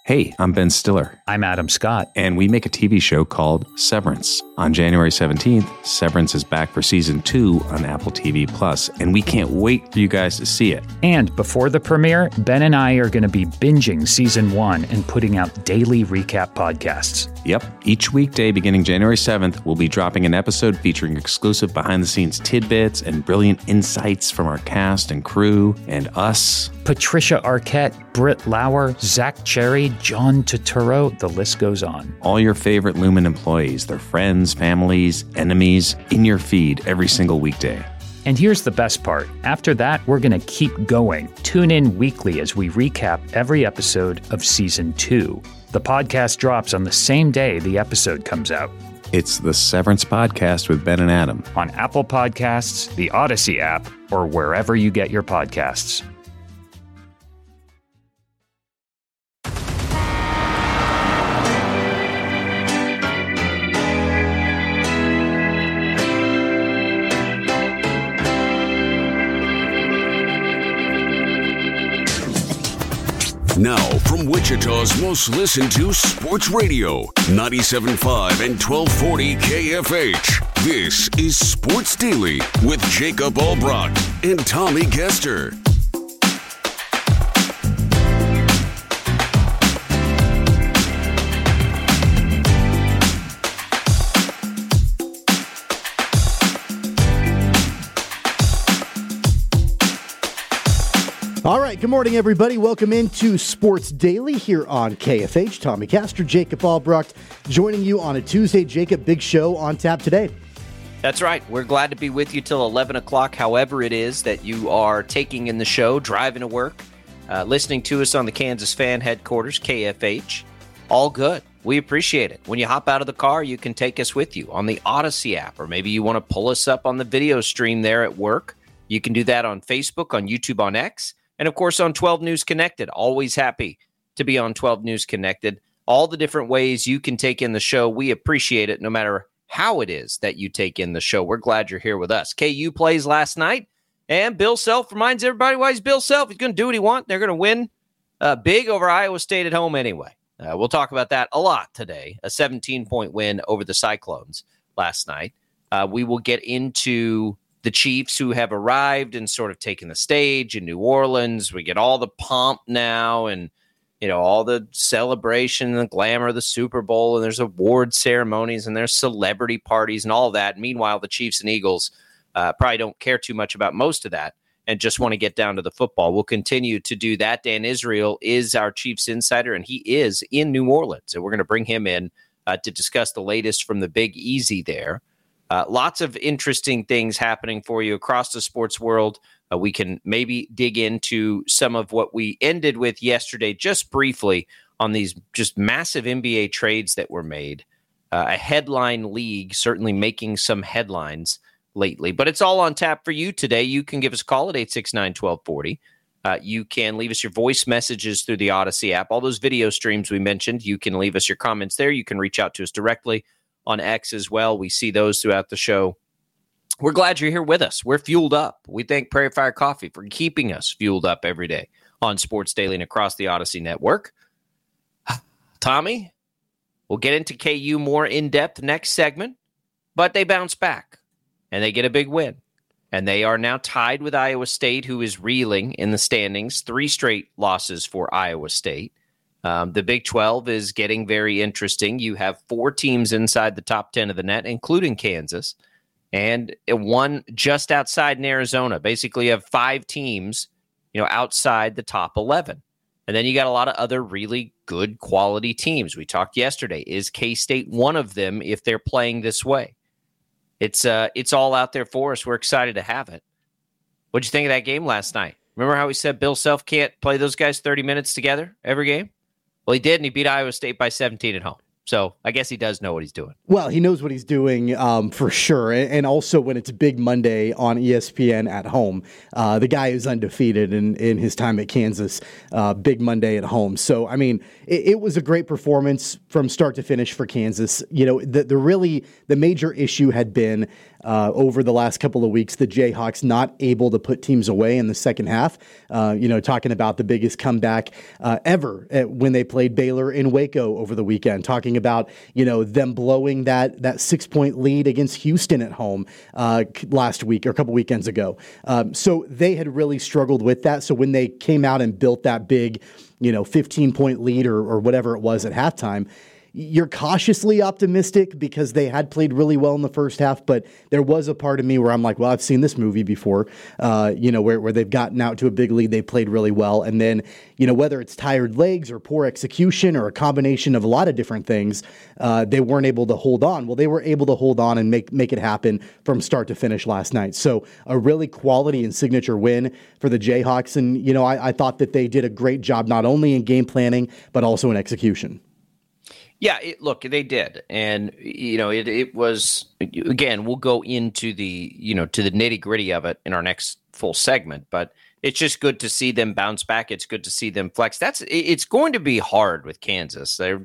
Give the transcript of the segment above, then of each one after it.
Hey, I'm Ben Stiller. I'm Adam Scott. And we make a TV show called Severance. On January 17th, Severance is back for Season 2 on Apple TV+, and we can't wait for you guys to see it. And before the premiere, Ben and I are going to be binging Season 1 and putting out daily recap podcasts. Yep. Each weekday beginning January 7th, we'll be dropping an episode featuring exclusive behind-the-scenes tidbits and brilliant insights from our cast and crew and us. Patricia Arquette, Britt Lauer, Zach Cherry, John Turturro, the list goes on. All your favorite Lumen employees, their friends, families, enemies, in your feed every single weekday. And here's the best part. After that, we're going to keep going. Tune in weekly as we recap every episode of Season 2. The podcast drops on the same day the episode comes out. It's the Severance Podcast with Ben and Adam. On Apple Podcasts, the Odyssey app, or wherever you get your podcasts. Now, from Wichita's most listened to sports radio, 97.5 and 1240 KFH. This is Sports Daily with Jacob Albrocht and Tommy Kester. All right, good morning, everybody. Welcome into Sports Daily here on KFH. Tommy Kester, Jacob Albrocht, joining you on a Tuesday. Jacob, big show on tap today. That's right. We're glad to be with you till 11 o'clock, however it is that you are taking in the show, driving to work, listening to us on the Kansas Fan Headquarters, KFH. All good. We appreciate it. When you hop out of the car, you can take us with you on the Odyssey app, or maybe you want to pull us up on the video stream there at work. You can do that on Facebook, on YouTube, on X. And, of course, on 12 News Connected. Always happy to be on 12 News Connected. All the different ways you can take in the show. We appreciate it no matter how it is that you take in the show. We're glad you're here with us. KU plays last night, and Bill Self reminds everybody why he's Bill Self. He's going to do what he wants. They're going to win big over Iowa State at home anyway. We'll talk about that a lot today. A 17-point win over the Cyclones last night. We will get into the Chiefs, who have arrived and sort of taken the stage in New Orleans. We get all the pomp now and, all the celebration and the glamour of the Super Bowl, and there's award ceremonies and there's celebrity parties and all of that. Meanwhile, the Chiefs and Eagles probably don't care too much about most of that and just want to get down to the football. We'll continue to do that. Dan Israel is our Chiefs insider, and he is in New Orleans, and we're going to bring him in to discuss the latest from the Big Easy there. Lots of interesting things happening for you across the sports world. We can maybe dig into some of what we ended with yesterday just briefly on these just massive NBA trades that were made. A headline league certainly making some headlines lately. But it's all on tap for you today. You can give us a call at 869-1240. You can leave us your voice messages through the Odyssey app. All those video streams we mentioned, you can leave us your comments there. You can reach out to us directly on X as well. We see those throughout the show. We're glad you're here with us. We're fueled up. We thank Prairie Fire Coffee for keeping us fueled up every day on Sports Daily and across the Odyssey Network. Tommy, we'll get into KU more in depth next segment, but they bounce back and they get a big win. And they are now tied with Iowa State, who is reeling in the standings. 3 straight losses for Iowa State. The Big 12 is getting very interesting. You have 4 teams inside the top 10 of the net, including Kansas, and one just outside in Arizona. Basically, you have 5 teams, outside the top 11. And then you got a lot of other really good quality teams. We talked yesterday. Is K-State one of them if they're playing this way? It's all out there for us. We're excited to have it. What'd you think of that game last night? Remember how we said Bill Self can't play those guys 30 minutes together every game? Well, he did, and he beat Iowa State by 17 at home. So I guess he does know what he's doing. Well, he knows what he's doing for sure. And also when it's Big Monday on ESPN at home, the guy is undefeated in his time at Kansas, Big Monday at home. So, I mean, it was a great performance from start to finish for Kansas. The major issue had been over the last couple of weeks. The Jayhawks not able to put teams away in the second half. Talking about the biggest comeback ever when they played Baylor in Waco over the weekend. Talking about them blowing that 6-point lead against Houston at home last week or a couple weekends ago. So they had really struggled with that. So when they came out and built that big 15-point lead or whatever it was at halftime, you're cautiously optimistic because they had played really well in the first half, but there was a part of me where I'm like, well, I've seen this movie before, where they've gotten out to a big lead, they played really well. And then, whether it's tired legs or poor execution or a combination of a lot of different things, they weren't able to hold on. Well, they were able to hold on and make it happen from start to finish last night. So a really quality and signature win for the Jayhawks. And, I thought that they did a great job, not only in game planning, but also in execution. Yeah, look, they did. And, it was, again, we'll go into the, to the nitty gritty of it in our next full segment, but it's just good to see them bounce back. It's good to see them flex. It's going to be hard with Kansas. They're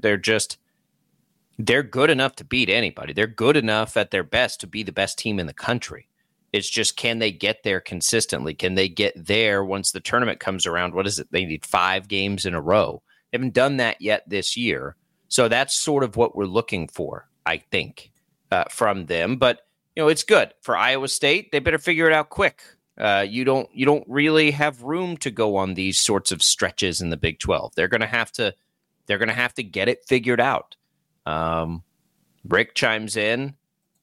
good enough to beat anybody. They're good enough at their best to be the best team in the country. It's just, can they get there consistently? Can they get there once the tournament comes around? What is it? They need 5 games in a row. They haven't done that yet this year. So that's sort of what we're looking for, I think, from them. But, it's good. For Iowa State, they better figure it out quick. You don't really have room to go on these sorts of stretches in the Big 12. They're going to have to get it figured out. Rick chimes in.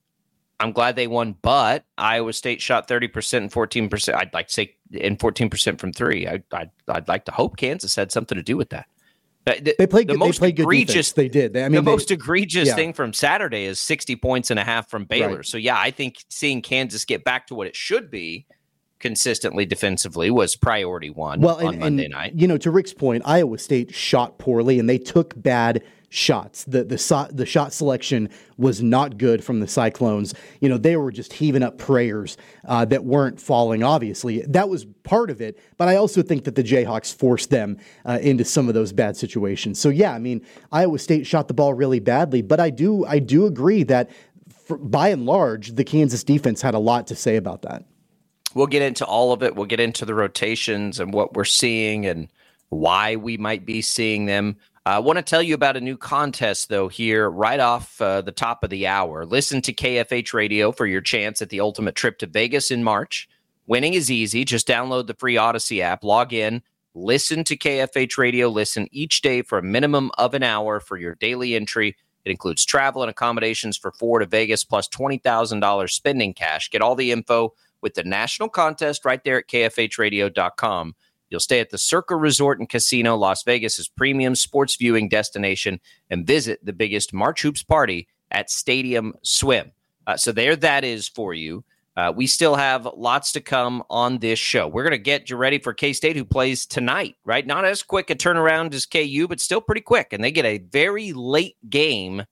I'm glad they won, but Iowa State shot 30% and 14%. I'd like to say, and 14% from 3. I'd like to hope Kansas had something to do with that. They played good defense. They did. The most egregious thing from Saturday is 60 points and a half from Baylor. Right. So, I think seeing Kansas get back to what it should be consistently defensively was priority one on Monday night. To Rick's point, Iowa State shot poorly and they took bad shots. The shot selection was not good from the Cyclones. They were just heaving up prayers that weren't falling, obviously. That was part of it, but I also think that the Jayhawks forced them into some of those bad situations. So, Iowa State shot the ball really badly, but I do agree that by and large, the Kansas defense had a lot to say about that. We'll get into all of it. We'll get into the rotations and what we're seeing and why we might be seeing them. I want to tell you about a new contest, though, here right off the top of the hour. Listen to KFH Radio for your chance at the ultimate trip to Vegas in March. Winning is easy. Just download the free Odyssey app, log in, listen to KFH Radio, listen each day for a minimum of an hour for your daily entry. It includes travel and accommodations for 4 to Vegas plus $20,000 spending cash. Get all the info with the national contest right there at kfhradio.com. You'll stay at the Circa Resort and Casino, Las Vegas' premium sports viewing destination, and visit the biggest March Hoops party at Stadium Swim. So there that is for you. We still have lots to come on this show. We're going to get you ready for K-State, who plays tonight, right? Not as quick a turnaround as KU, but still pretty quick. And they get a very late game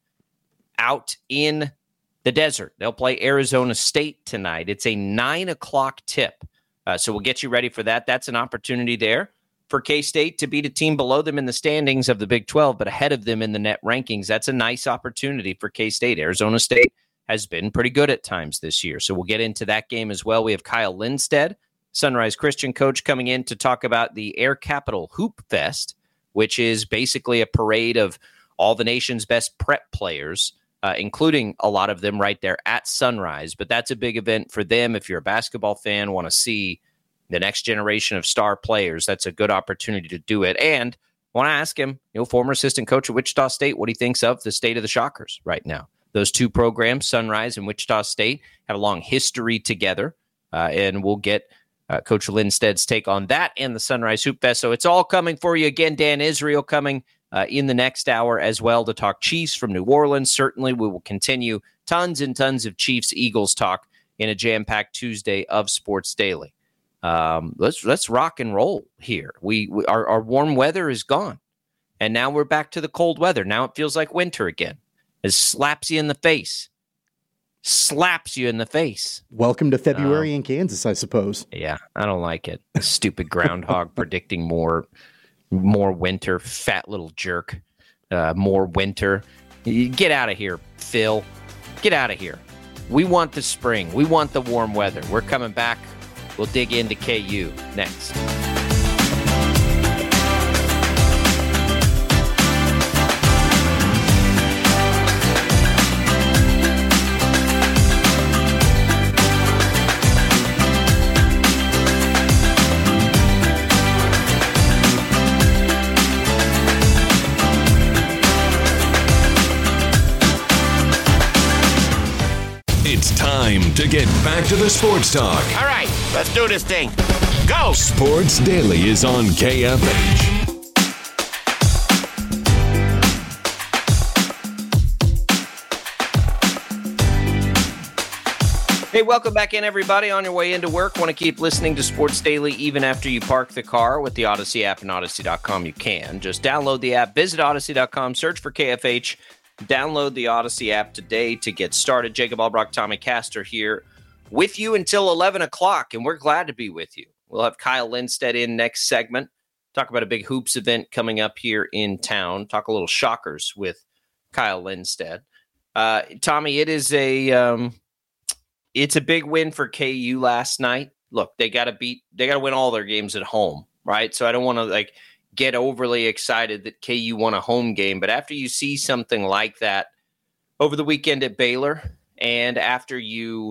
out in the desert. They'll play Arizona State tonight. It's a 9 o'clock tip. So we'll get you ready for that. That's an opportunity there for K-State to beat a team below them in the standings of the Big 12, but ahead of them in the net rankings. That's a nice opportunity for K-State. Arizona State has been pretty good at times this year. So we'll get into that game as well. We have Kyle Lindstedt, Sunrise Christian coach, coming in to talk about the Air Capital Hoop Fest, which is basically a parade of all the nation's best prep players, including a lot of them right there at Sunrise. But that's a big event for them. If you're a basketball fan, want to see the next generation of star players, that's a good opportunity to do it. And want to ask him, former assistant coach at Wichita State, what he thinks of the state of the Shockers right now. Those two programs, Sunrise and Wichita State, have a long history together, and we'll get Coach Lindstedt's take on that and the Sunrise Hoop Fest. So it's all coming for you. Again, Dan Israel coming in the next hour as well to talk Chiefs from New Orleans. Certainly, we will continue tons and tons of Chiefs-Eagles talk in a jam-packed Tuesday of Sports Daily. Let's rock and roll here. Our warm weather is gone, and now we're back to the cold weather. Now it feels like winter again. It slaps you in the face. Welcome to February in Kansas, I suppose. Yeah, I don't like it. Stupid groundhog predicting more winter, fat little jerk. More winter. Get out of here, Phil. Get out of here. We want the spring. We want the warm weather. We're coming back. We'll dig into KU next. It's time to get back to the sports talk. All right, let's do this thing. Go! Sports Daily is on KFH. Hey, welcome back in, everybody. On your way into work, want to keep listening to Sports Daily even after you park the car with the Odyssey app and Odyssey.com. You can. Just download the app, visit Odyssey.com, search for KFH, download the Odyssey app today to get started. Jacob Albrock, Tommy Castor here with you until 11 o'clock, and we're glad to be with you. We'll have Kyle Lindstedt in next segment, talk about a big hoops event coming up here in town, talk a little Shockers with Kyle Lindstedt. Tommy, it is it's a big win for KU last night. Look, they got to win all their games at home, right? So I don't want to get overly excited that KU won a home game, but after you see something like that over the weekend at Baylor, and after you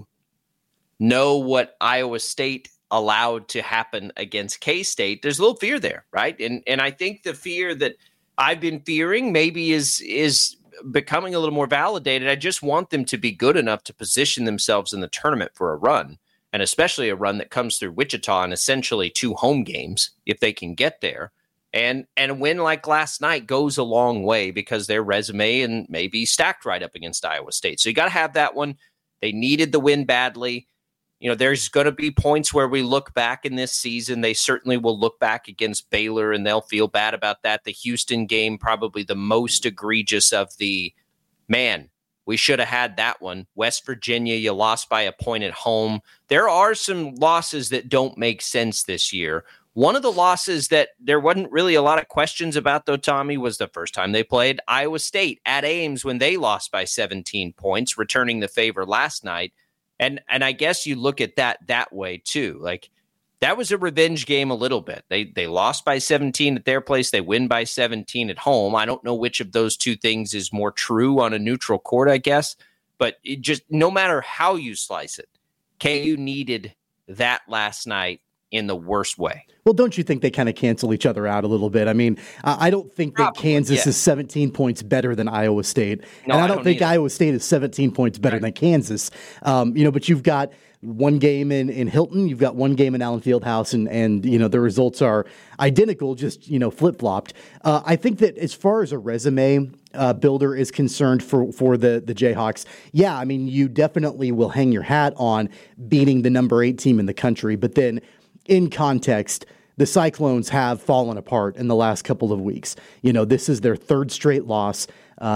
know what Iowa State allowed to happen against K-State, there's a little fear there, right? And I think the fear that I've been fearing maybe is becoming a little more validated. I just want them to be good enough to position themselves in the tournament for a run, and especially a run that comes through Wichita and essentially 2 home games if they can get there. And a win like last night goes a long way because their resume and maybe stacked right up against Iowa State. So you got to have that one. They needed the win badly. You know, there's going to be points where we look back in this season. They certainly will look back against Baylor, and they'll feel bad about that. The Houston game, probably the most egregious of the, man, we should have had that one. West Virginia, you lost by a point at home. There are some losses that don't make sense this year. One of the losses that there wasn't really a lot of questions about, though, Tommy, was the first time they played Iowa State at Ames when they lost by 17 points, returning the favor last night. And I guess you look at that way, too. Like, that was a revenge game a little bit. They lost by 17 at their place. They win by 17 at home. I don't know which of those two things is more true on a neutral court, I guess. But it just, no matter how you slice it, KU needed that last night in the worst way. Well, don't you think they kind of cancel each other out a little bit? I mean, I don't think that Kansas is 17 points better than Iowa State. No, and I don't think Iowa State is 17 points better than Kansas. But you've got one game in Hilton, you've got one game in Allen Fieldhouse, and the results are identical, just, flip-flopped. I think that as far as a resume builder is concerned for the Jayhawks, yeah, I mean, you definitely will hang your hat on beating the number 8 team in the country, but then in context, the Cyclones have fallen apart in the last couple of weeks. This is their 3rd straight loss.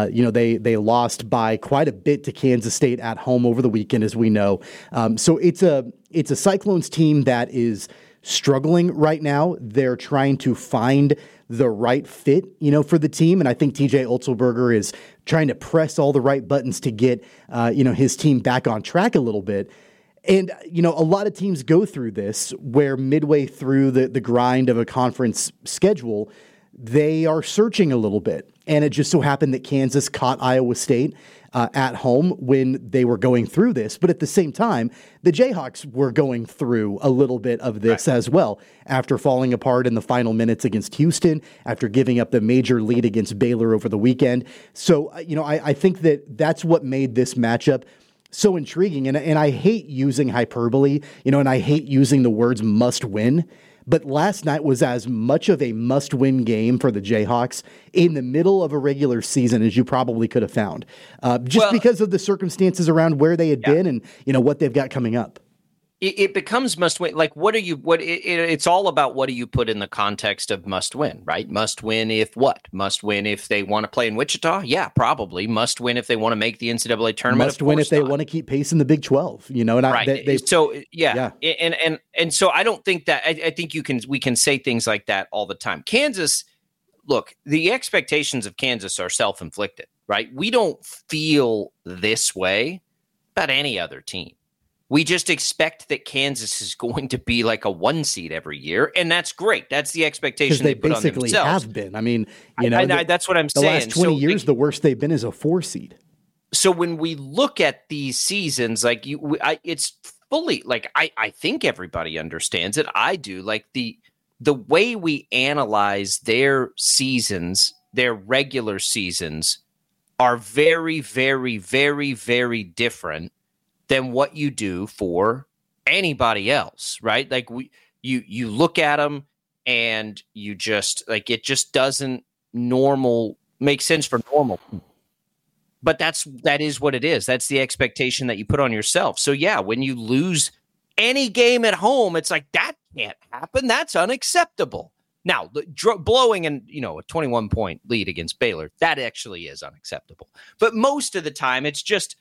They lost by quite a bit to Kansas State at home over the weekend, as we know. So it's a Cyclones team that is struggling right now. They're trying to find the right fit, for the team. And I think TJ Otzelberger is trying to press all the right buttons to get, his team back on track a little bit. And, a lot of teams go through this where midway through the grind of a conference schedule, they are searching a little bit. And it just so happened that Kansas caught Iowa State at home when they were going through this. But at the same time, the Jayhawks were going through a little bit of this as well after falling apart in the final minutes against Houston, after giving up the major lead against Baylor over the weekend. So, I think that that's what made this matchup so intriguing. And I hate using hyperbole, and I hate using the words must win. But last night was as much of a must-win game for the Jayhawks in the middle of a regular season as you probably could have found, because of the circumstances around where they had been and what they've got coming up. It becomes must win. Like, it's all about what do you put in the context of must win, right? Must win if what? Must win if they want to play in Wichita? Yeah, probably. Must win if they want to make the NCAA tournament. Must win if they want to keep pace in the Big 12, And right. And so I don't think that. I think we can say things like that all the time. Kansas, look, the expectations of Kansas are self-inflicted, right? We don't feel this way about any other team. We just expect that Kansas is going to be like a 1 seed every year, and that's great. That's the expectation they put on themselves. Basically have been. I mean, that's what I'm saying. The last 20 years, the worst they've been is a 4 seed. So when we look at these seasons, like it's fully like I think everybody understands it. I do. Like the way we analyze their seasons, their regular seasons, are very, very, very, very different than what you do for anybody else, right? Like you look at them and you just like it just doesn't make sense for normal. But that is what it is. That's the expectation that you put on yourself. So yeah, when you lose any game at home, it's like that can't happen. That's unacceptable. Now, blowing a 21-point lead against Baylor, that actually is unacceptable. But most of the time, it's just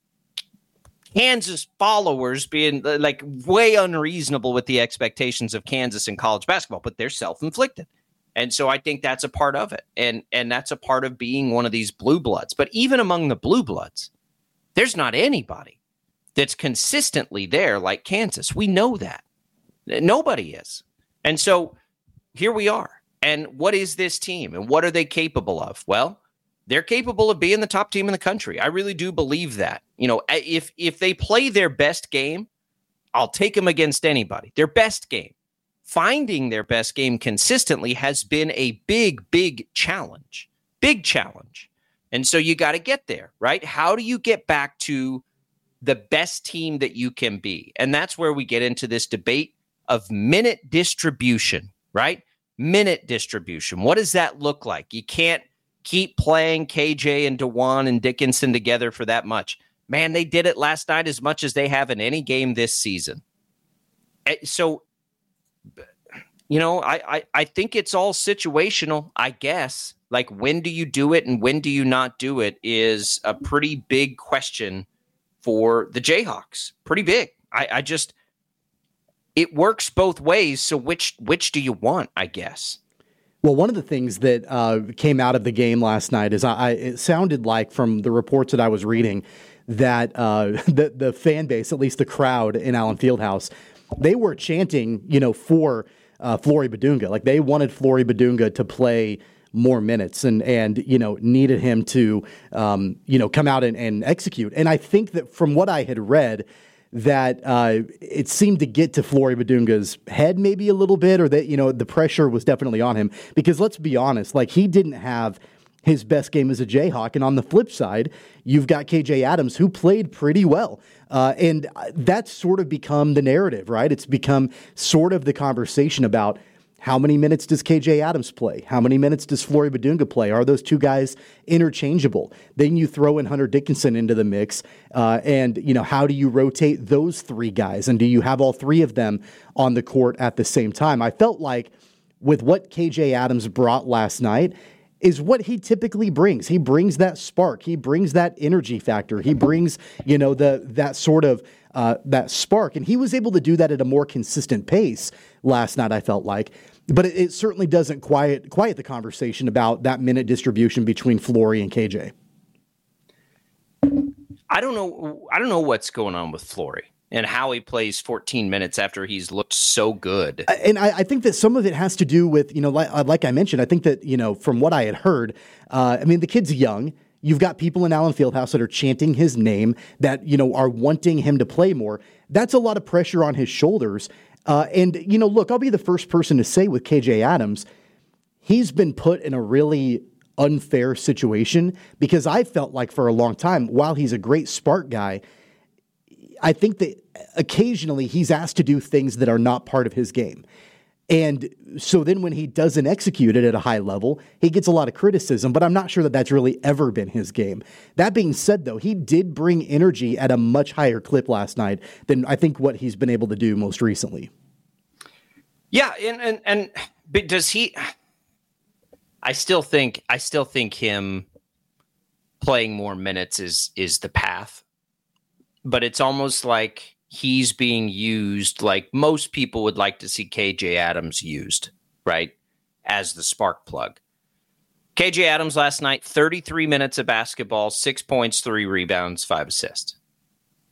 Kansas followers being like way unreasonable with the expectations of Kansas in college basketball, but they're self-inflicted. And so I think that's a part of it. And that's a part of being one of these blue bloods. But even among the blue bloods, there's not anybody that's consistently there like Kansas. We know that. Nobody is. And so here we are. And what is this team? And what are they capable of? Well, they're capable of being the top team in the country. I really do believe that. If they play their best game, I'll take them against anybody. Their best game. Finding their best game consistently has been a big, big challenge. Big challenge. And so you got to get there, right? How do you get back to the best team that you can be? And that's where we get into this debate of minute distribution, right? Minute distribution. What does that look like? You can't keep playing KJ and DeJuan and Dickinson together for that much. Man, they did it last night as much as they have in any game this season. So, I think it's all situational, I guess. Like, when do you do it and when do you not do it is a pretty big question for the Jayhawks. Pretty big. It works both ways. So which do you want, I guess? Well, one of the things that came out of the game last night is it sounded like from the reports that I was reading that the fan base, at least the crowd in Allen Fieldhouse, they were chanting, for Flory Bidunga. Like they wanted Flory Bidunga to play more minutes and needed him to, come out and execute. And I think that from what I had read, that it seemed to get to Flory Bidunga's head maybe a little bit, or that, the pressure was definitely on him, because let's be honest, like he didn't have his best game as a Jayhawk. And on the flip side, you've got KJ Adams, who played pretty well. And that's sort of become the narrative, right? It's become sort of the conversation about how many minutes does KJ Adams play? How many minutes does Flory Bidunga play? Are those two guys interchangeable? Then you throw in Hunter Dickinson into the mix. And how do you rotate those three guys? And do you have all three of them on the court at the same time? I felt like with what KJ Adams brought last night is what he typically brings. He brings that spark. He brings that energy factor. He brings, that sort of that spark. And he was able to do that at a more consistent pace last night, I felt like. But it certainly doesn't quiet the conversation about that minute distribution between Flory and KJ. I don't know what's going on with Flory and how he plays 14 minutes after he's looked so good. And I think that some of it has to do with, like I mentioned, I think that, from what I had heard, the kid's young. You've got people in Allen Fieldhouse that are chanting his name, that, are wanting him to play more. That's a lot of pressure on his shoulders. Look, I'll be the first person to say with KJ Adams, he's been put in a really unfair situation, because I felt like for a long time, while he's a great spark guy, I think that occasionally he's asked to do things that are not part of his game. And so then when he doesn't execute it at a high level, he gets a lot of criticism, but I'm not sure that that's really ever been his game. That being said, though, he did bring energy at a much higher clip last night than I think what he's been able to do most recently. Yeah. But does he, I still think him playing more minutes is the path, but it's almost like he's being used like most people would like to see KJ Adams used, right? As the spark plug. KJ Adams last night, 33 minutes of basketball, 6 points, 3 rebounds, 5 assists.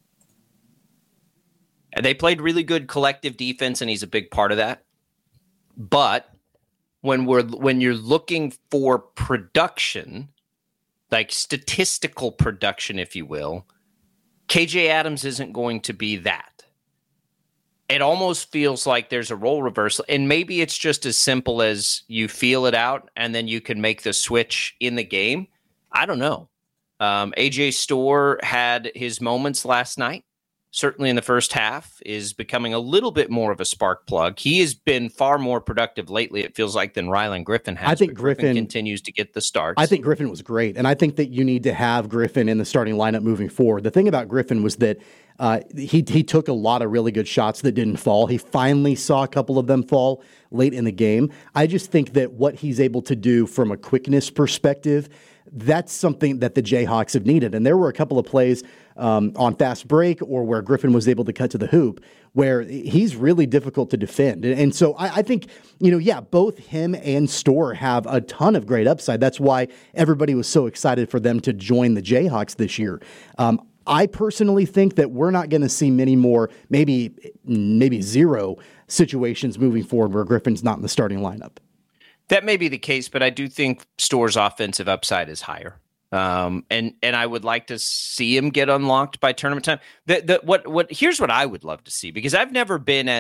And they played really good collective defense, and he's a big part of that. But when you're looking for production, like statistical production, if you will, KJ Adams isn't going to be that. It almost feels like there's a role reversal, and maybe it's just as simple as you feel it out and then you can make the switch in the game. I don't know. AJ Storr had his moments last night. Certainly in the first half, is becoming a little bit more of a spark plug. He has been far more productive lately, it feels like, than Rylan Griffin has. I think Griffin continues to get the starts. I think Griffin was great, and I think that you need to have Griffin in the starting lineup moving forward. The thing about Griffin was that he took a lot of really good shots that didn't fall. He finally saw a couple of them fall late in the game. I just think that what he's able to do from a quickness perspective, that's something that the Jayhawks have needed. And there were a couple of plays on fast break or where Griffin was able to cut to the hoop where he's really difficult to defend. And so I think, both him and Storr have a ton of great upside. That's why everybody was so excited for them to join the Jayhawks this year. I personally think that we're not going to see many more, maybe zero situations moving forward where Griffin's not in the starting lineup. That may be the case, but I do think Storr's offensive upside is higher. And I would like to see him get unlocked by tournament time. Here's what I would love to see, because I've never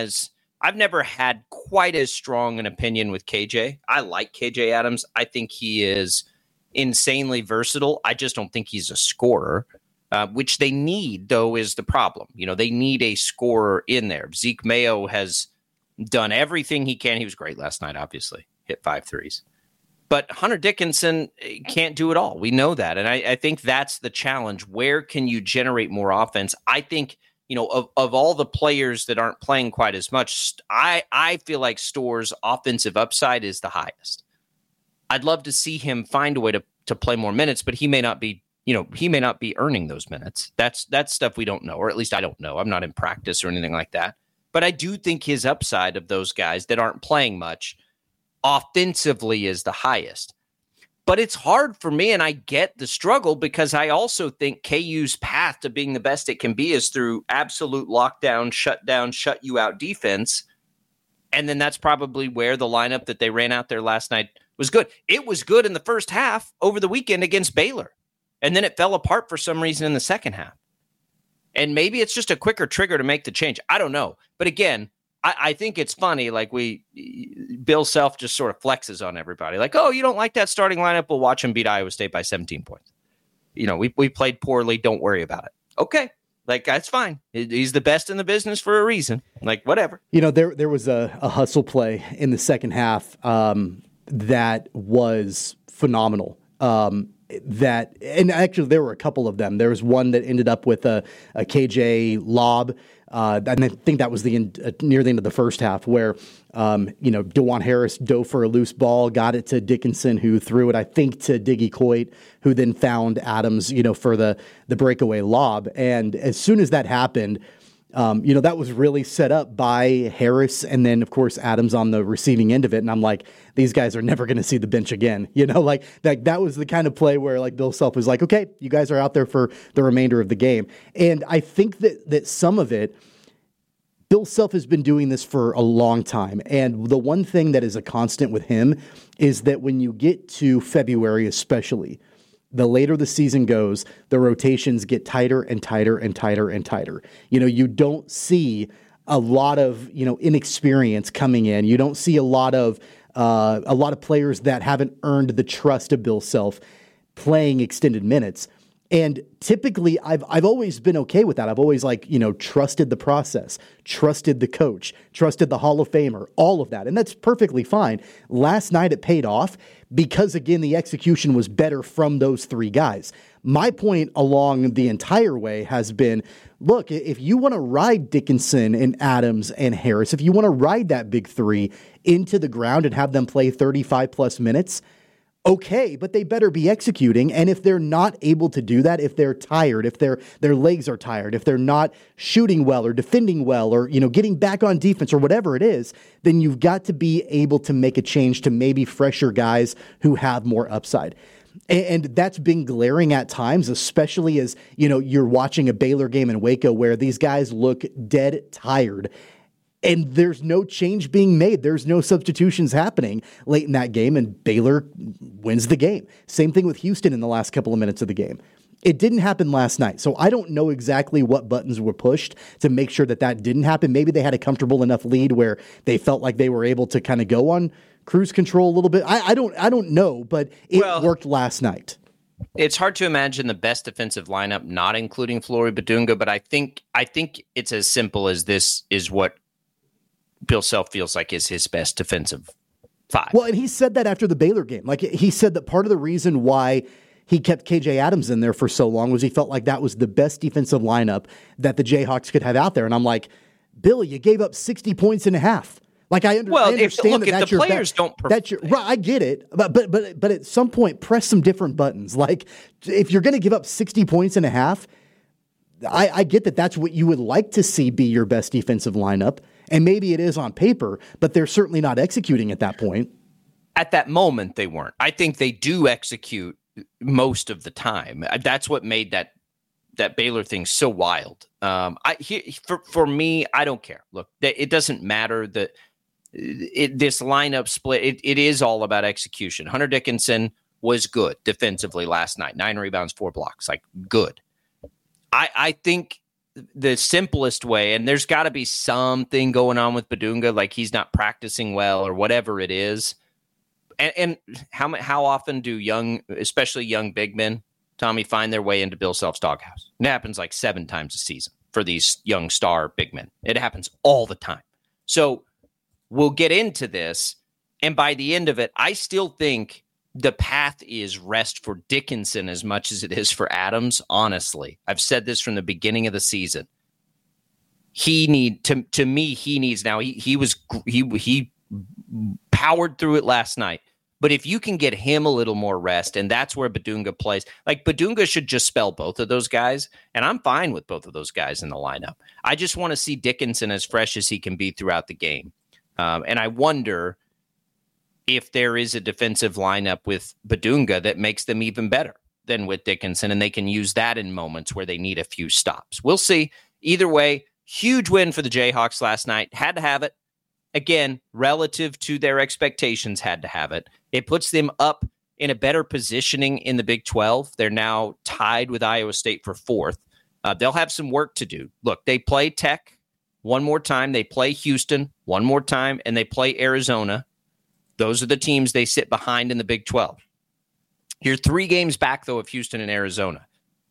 had quite as strong an opinion with KJ. I like KJ Adams. I think he is insanely versatile. I just don't think he's a scorer, which they need, though, is the problem. They need a scorer in there. Zeke Mayo has done everything he can. He was great last night, obviously. Hit 5 threes. But Hunter Dickinson can't do it all. We know that. And I think that's the challenge. Where can you generate more offense? I think, of all the players that aren't playing quite as much, I feel like Storr's offensive upside is the highest. I'd love to see him find a way to play more minutes, but he may not be, earning those minutes. That's stuff we don't know, or at least I don't know. I'm not in practice or anything like that. But I do think his upside of those guys that aren't playing much offensively is the highest. But it's hard for me, and I get the struggle, because I also think KU's path to being the best it can be is through absolute lockdown, shut you out defense. And then that's probably where the lineup that they ran out there last night was good. It was good in the first half over the weekend against Baylor. And then it fell apart for some reason in the second half. And maybe it's just a quicker trigger to make the change. I don't know. But again, I think it's funny, like Bill Self just sort of flexes on everybody. Like, oh, you don't like that starting lineup? We'll watch him beat Iowa State by 17 points. We played poorly. Don't worry about it. Okay. Like, that's fine. He's the best in the business for a reason. Like, whatever. There was a hustle play in the second half that was phenomenal. And actually there were a couple of them. There was one that ended up with a KJ lob. And I think that was near the end of the first half where, DeJuan Harris dove for a loose ball, got it to Dickinson, who threw it, I think, to Diggy Coit, who then found Adams, for the breakaway lob. And as soon as that happened, that was really set up by Harris and then, of course, Adams on the receiving end of it. And I'm like, these guys are never going to see the bench again. That was the kind of play where, like, Bill Self was like, okay, you guys are out there for the remainder of the game. And I think that some of it, Bill Self has been doing this for a long time. And the one thing that is a constant with him is that when you get to February especially, the later the season goes, the rotations get tighter and tighter and tighter and tighter. You don't see a lot of, inexperience coming in. You don't see a lot of players that haven't earned the trust of Bill Self playing extended minutes. And typically, I've always been okay with that. I've always trusted the process, trusted the coach, trusted the Hall of Famer, all of that. And that's perfectly fine. Last night it paid off because, again, the execution was better from those three guys. My point along the entire way has been, look, if you want to ride Dickinson and Adams and Harris, if you want to ride that big three into the ground and have them play 35-plus minutes, okay, but they better be executing. And if they're not able to do that, if they're tired, if their legs are tired, if they're not shooting well or defending well or, getting back on defense or whatever it is, then you've got to be able to make a change to maybe fresher guys who have more upside. And that's been glaring at times, especially as, you're watching a Baylor game in Waco where these guys look dead tired. And there's no change being made. There's no substitutions happening late in that game, and Baylor wins the game. Same thing with Houston in the last couple of minutes of the game. It didn't happen last night, so I don't know exactly what buttons were pushed to make sure that didn't happen. Maybe they had a comfortable enough lead where they felt like they were able to kind of go on cruise control a little bit. I don't know, but it worked last night. It's hard to imagine the best defensive lineup not including Flory Badunga, but I think it's as simple as this is what Bill Self feels like is his best defensive five. Well, and he said that after the Baylor game. Like, he said that part of the reason why he kept KJ Adams in there for so long was he felt like that was the best defensive lineup that the Jayhawks could have out there. And I'm like, Bill, you gave up 60 points in a half. Like, I understand if the players don't perform, right, I get it, but at some point, press some different buttons. Like, if you're going to give up 60 points in a half, I get that that's what you would like to see be your best defensive lineup, and maybe it is on paper, but they're certainly not executing at that point. At that moment, they weren't. I think they do execute most of the time. That's what made that Baylor thing so wild. For me, I don't care. Look, it doesn't matter that this lineup split. It is all about execution. Hunter Dickinson was good defensively last night. 9 rebounds, 4 blocks. Like, good. I think the simplest way, and there's got to be something going on with Badunga, like he's not practicing well or whatever it is. And how often do especially young big men, Tommy, find their way into Bill Self's doghouse? It happens like 7 times a season for these young star big men. It happens all the time. So we'll get into this, and by the end of it, I still think the path is rest for Dickinson as much as it is for Adams, honestly. I've said this from the beginning of the season. He needs now. He powered through it last night. But if you can get him a little more rest, and that's where Badunga plays, like Badunga should just spell both of those guys, and I'm fine with both of those guys in the lineup. I just want to see Dickinson as fresh as he can be throughout the game. And I wonder if there is a defensive lineup with Badunga that makes them even better than with Dickinson, and they can use that in moments where they need a few stops. We'll see. Either way, huge win for the Jayhawks last night. Had to have it. Again, relative to their expectations, had to have it. It puts them up in a better positioning in the Big 12. They're now tied with Iowa State for 4th. They'll have some work to do. Look, they play Tech one more time. They play Houston one more time, and they play Arizona. Those are the teams they sit behind in the Big 12. You're 3 games back, though, of Houston and Arizona.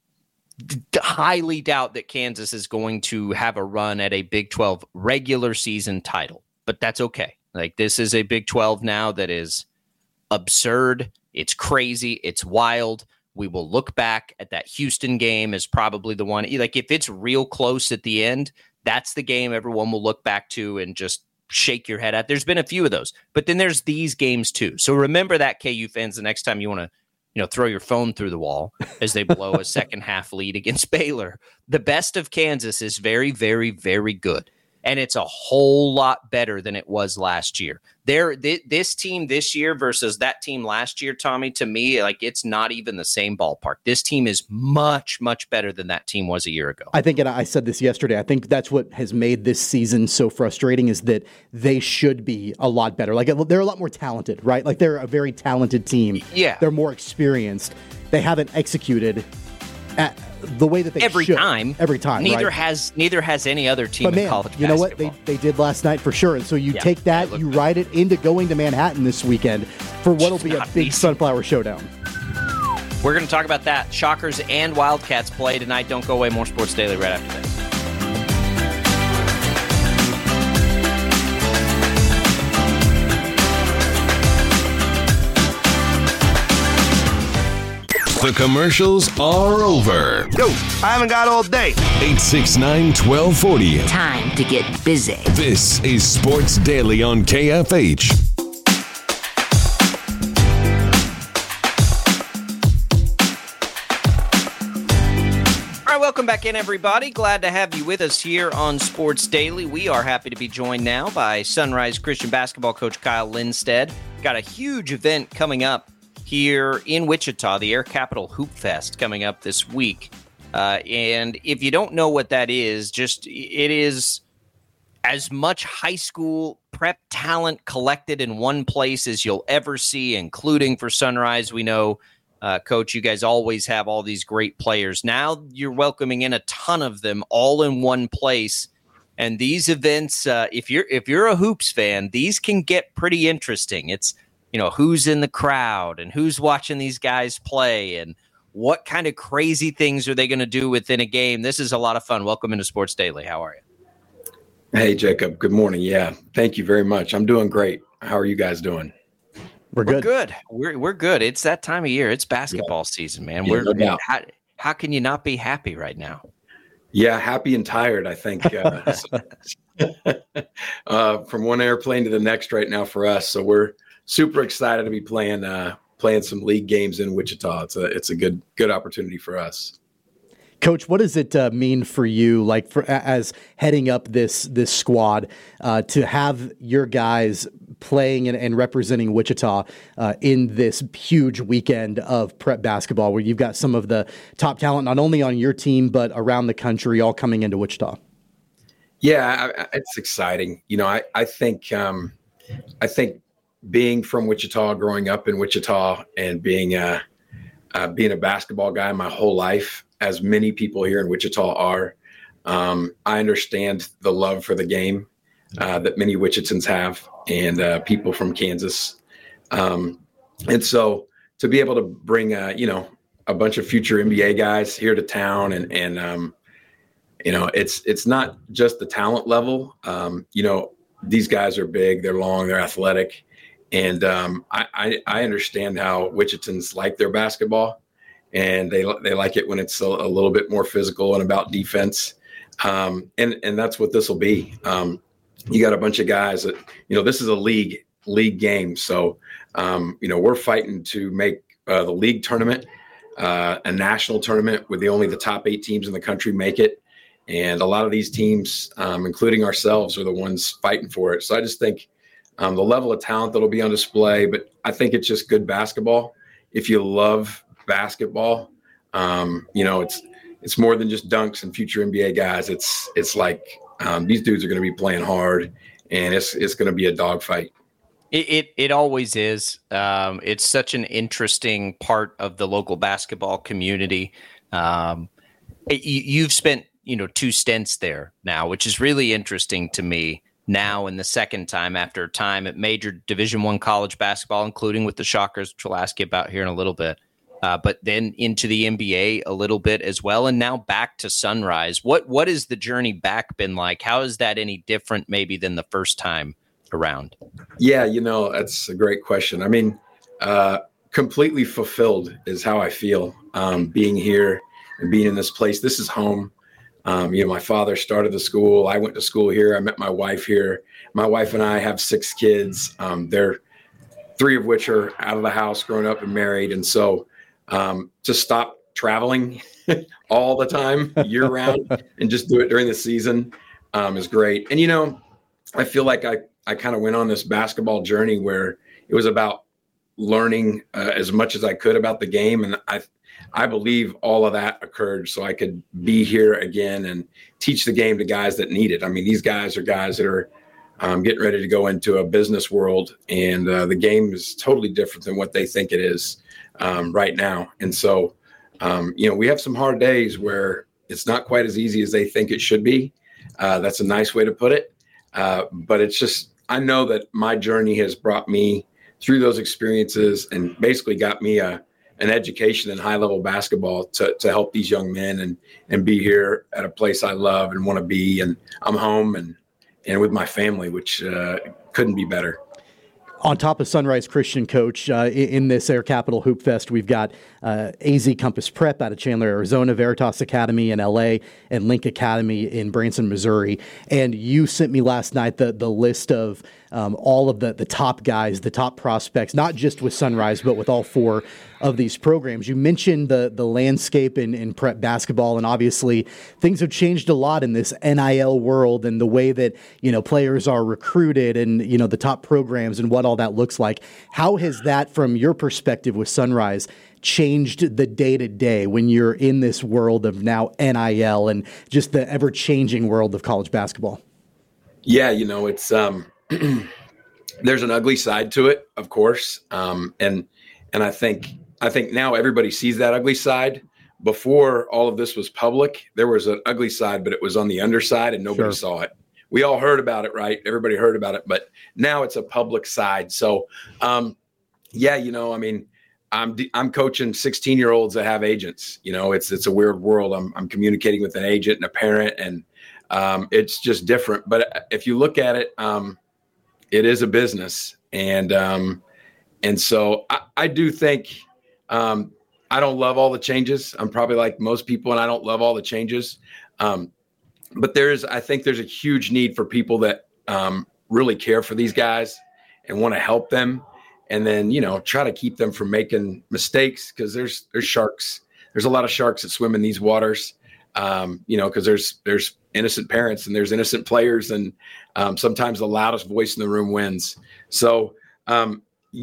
Highly doubt that Kansas is going to have a run at a Big 12 regular season title, but that's okay. Like, this is a Big 12 now that is absurd. It's crazy. It's wild. We will look back at that Houston game as probably the one. Like, if it's real close at the end, that's the game everyone will look back to and just shake your head at. There's been a few of those, but then there's these games too. So remember that, KU fans, the next time you want to, throw your phone through the wall as they blow a second half lead against Baylor. The best of Kansas is very, very, very good. And it's a whole lot better than it was last year. This team this year versus that team last year, Tommy, to me, like, it's not even the same ballpark. This team is much, much better than that team was a year ago. I think, and I said this yesterday, I think that's what has made this season so frustrating is that they should be a lot better. Like, they're a lot more talented, right? Like, they're a very talented team. Yeah. They're more experienced. They haven't executed at the way that they every should. time. Neither has any other team in college basketball. You know what? They did last night for sure. And so you take that, you ride it into going to Manhattan this weekend for what will be a big Sunflower Showdown. We're going to talk about that. Shockers and Wildcats play tonight. Don't go away. More Sports Daily right after this. The commercials are over. Yo, I haven't got all day. 869-1240. Time to get busy. This is Sports Daily on KFH. All right, welcome back in, everybody. Glad to have you with us here on Sports Daily. We are happy to be joined now by Sunrise Christian basketball coach Kyle Lindstedt. Got a huge event coming up here in Wichita, the Air Capital Hoop Fest coming up this week. And if you don't know what that is, it is as much high school prep talent collected in one place as you'll ever see, including for Sunrise. We know, Coach, you guys always have all these great players. Now you're welcoming in a ton of them all in one place. And these events, if you're a hoops fan, these can get pretty interesting. It's, who's in the crowd and who's watching these guys play and what kind of crazy things are they going to do within a game. This is a lot of fun. Welcome into Sports Daily. How are you? Hey, Jacob. Good morning. Yeah, thank you very much. I'm doing great. How are you guys doing? We're good. We're good. It's that time of year. It's basketball season, man. Yeah, no doubt. How can you not be happy right now? Yeah, happy and tired, I think, from one airplane to the next right now for us. So we're super excited to be playing some league games in Wichita. It's a good opportunity for us. Coach, what does it mean for you, as heading up this squad, to have your guys playing and representing Wichita in this huge weekend of prep basketball, where you've got some of the top talent not only on your team but around the country all coming into Wichita? Yeah, it's exciting. I think being from Wichita, growing up in Wichita, and being a basketball guy my whole life, as many people here in Wichita are, I understand the love for the game that many Wichitans have, and people from Kansas. And so to be able to bring a bunch of future NBA guys here to town, and it's not just the talent level. These guys are big, they're long, they're athletic, and I understand how Wichitans like their basketball. And they like it when it's a little bit more physical and about defense. And that's what this will be. You got a bunch of guys that, this is a league game. So, we're fighting to make the league tournament a national tournament with only the top 8 teams in the country make it. And a lot of these teams, including ourselves, are the ones fighting for it. So I just think the level of talent that'll be on display, but I think it's just good basketball. If you love basketball, it's more than just dunks and future NBA guys. It's like these dudes are going to be playing hard, and it's going to be a dogfight. It always is. It's such an interesting part of the local basketball community. You've spent 2 stints there now, which is really interesting to me. Now, in the second time after time at major Division I college basketball, including with the Shockers, which we'll ask you about here in a little bit. But then into the NBA a little bit as well, and now back to Sunrise. What has the journey back been like? How is that any different maybe than the first time around? Yeah, that's a great question. I mean, completely fulfilled is how I feel, being here and being in this place. This is home. My father started the school. I went to school here. I met my wife here. My wife and I have 6 kids. They're 3 of which are out of the house, grown up and married. And so to stop traveling all the time year round and just do it during the season is great. And, I feel like I kind of went on this basketball journey where it was about learning as much as I could about the game. And I believe all of that occurred so I could be here again and teach the game to guys that need it. I mean, these guys are guys that are getting ready to go into a business world, and the game is totally different than what they think it is right now. And so, we have some hard days where it's not quite as easy as they think it should be. That's a nice way to put it. But it's just, I know that my journey has brought me through those experiences and basically got me an education in high-level basketball to help these young men and be here at a place I love and want to be. And I'm home and with my family, which couldn't be better. On top of Sunrise Christian, Coach, in this Air Capital Hoop Fest, we've got AZ Compass Prep out of Chandler, Arizona, Veritas Academy in LA, and Link Academy in Branson, Missouri. And you sent me last night the list of all of the top guys, the top prospects, not just with Sunrise, but with all four of these programs. You mentioned the landscape in prep basketball, and obviously things have changed a lot in this NIL world and the way that, players are recruited and, the top programs and what all that looks like. How has that, from your perspective with Sunrise, changed the day-to-day when you're in this world of now NIL and just the ever-changing world of college basketball? Yeah, it's there's an ugly side to it, of course, and I think now everybody sees that ugly side. Before all of this was public, there was an ugly side, but it was on the underside and nobody saw it. We all heard about it, right? Everybody heard about it, but now it's a public side. So, I'm coaching 16-year-olds that have agents. It's a weird world. I'm communicating with an agent and a parent, and it's just different. But if you look at it, it is a business, and so I do think I don't love all the changes. I'm probably like most people, and I don't love all the changes. But I think there's a huge need for people that really care for these guys and want to help them, and then try to keep them from making mistakes, because there's sharks. There's a lot of sharks that swim in these waters, because there's innocent parents and there's innocent players, and sometimes the loudest voice in the room wins. So I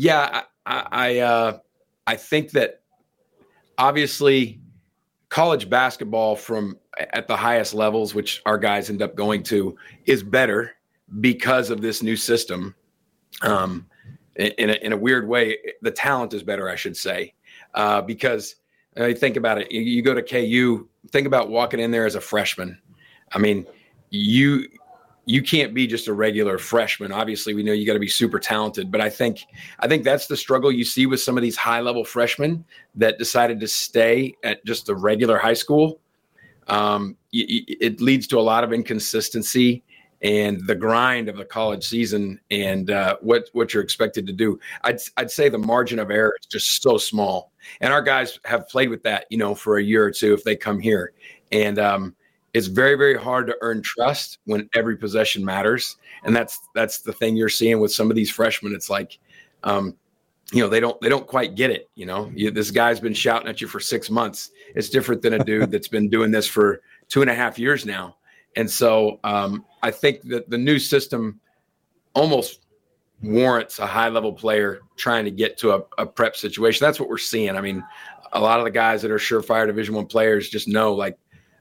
think that obviously college basketball from at the highest levels, which our guys end up going to, is better because of this new system. In a weird way, the talent is better, I should say, because think about it. You go to KU, think about walking in there as a freshman. I mean, you can't be just a regular freshman. Obviously, we know you got to be super talented, but I think that's the struggle you see with some of these high-level freshmen that decided to stay at just a regular high school. It leads to a lot of inconsistency and the grind of the college season, and what you're expected to do. I'd say the margin of error is just so small, and our guys have played with that, for a year or two if they come here, and it's very, very hard to earn trust when every possession matters, and that's the thing you're seeing with some of these freshmen. It's like, they don't quite get it. This guy's been shouting at you for 6 months. It's different than a dude that's been doing this for 2.5 years now. And so I think that the new system almost warrants a high-level player trying to get to a prep situation. That's what we're seeing. I mean, a lot of the guys that are surefire Division I players just know, like,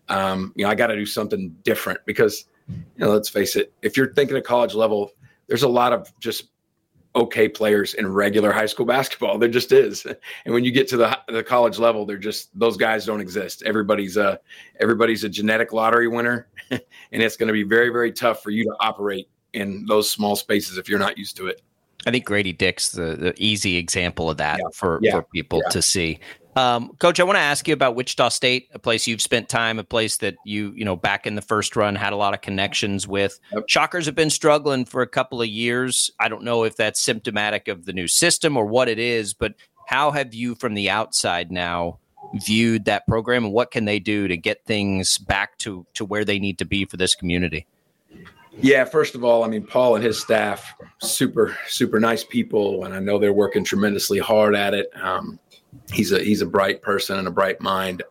I got to do something different because, let's face it, if you're thinking at college level, there's a lot of just okay players in regular high school basketball. There just is. And when you get to the college level, those guys don't exist. Everybody's a genetic lottery winner, and it's going to be very, very tough for you to operate in those small spaces if you're not used to it. I think Grady Dick's the easy example of that for people to see. Coach, I want to ask you about Wichita State, a place you've spent time, a place that you back in the first run had a lot of connections with. Yep. Shockers have been struggling for a couple of years. I don't know if that's symptomatic of the new system or what it is, but how have you from the outside now viewed that program, and what can they do to get things back to where they need to be for this community? Yeah, first of all, I mean, Paul and his staff, super, super nice people, and I know they're working tremendously hard at it. He's a bright person and a bright mind.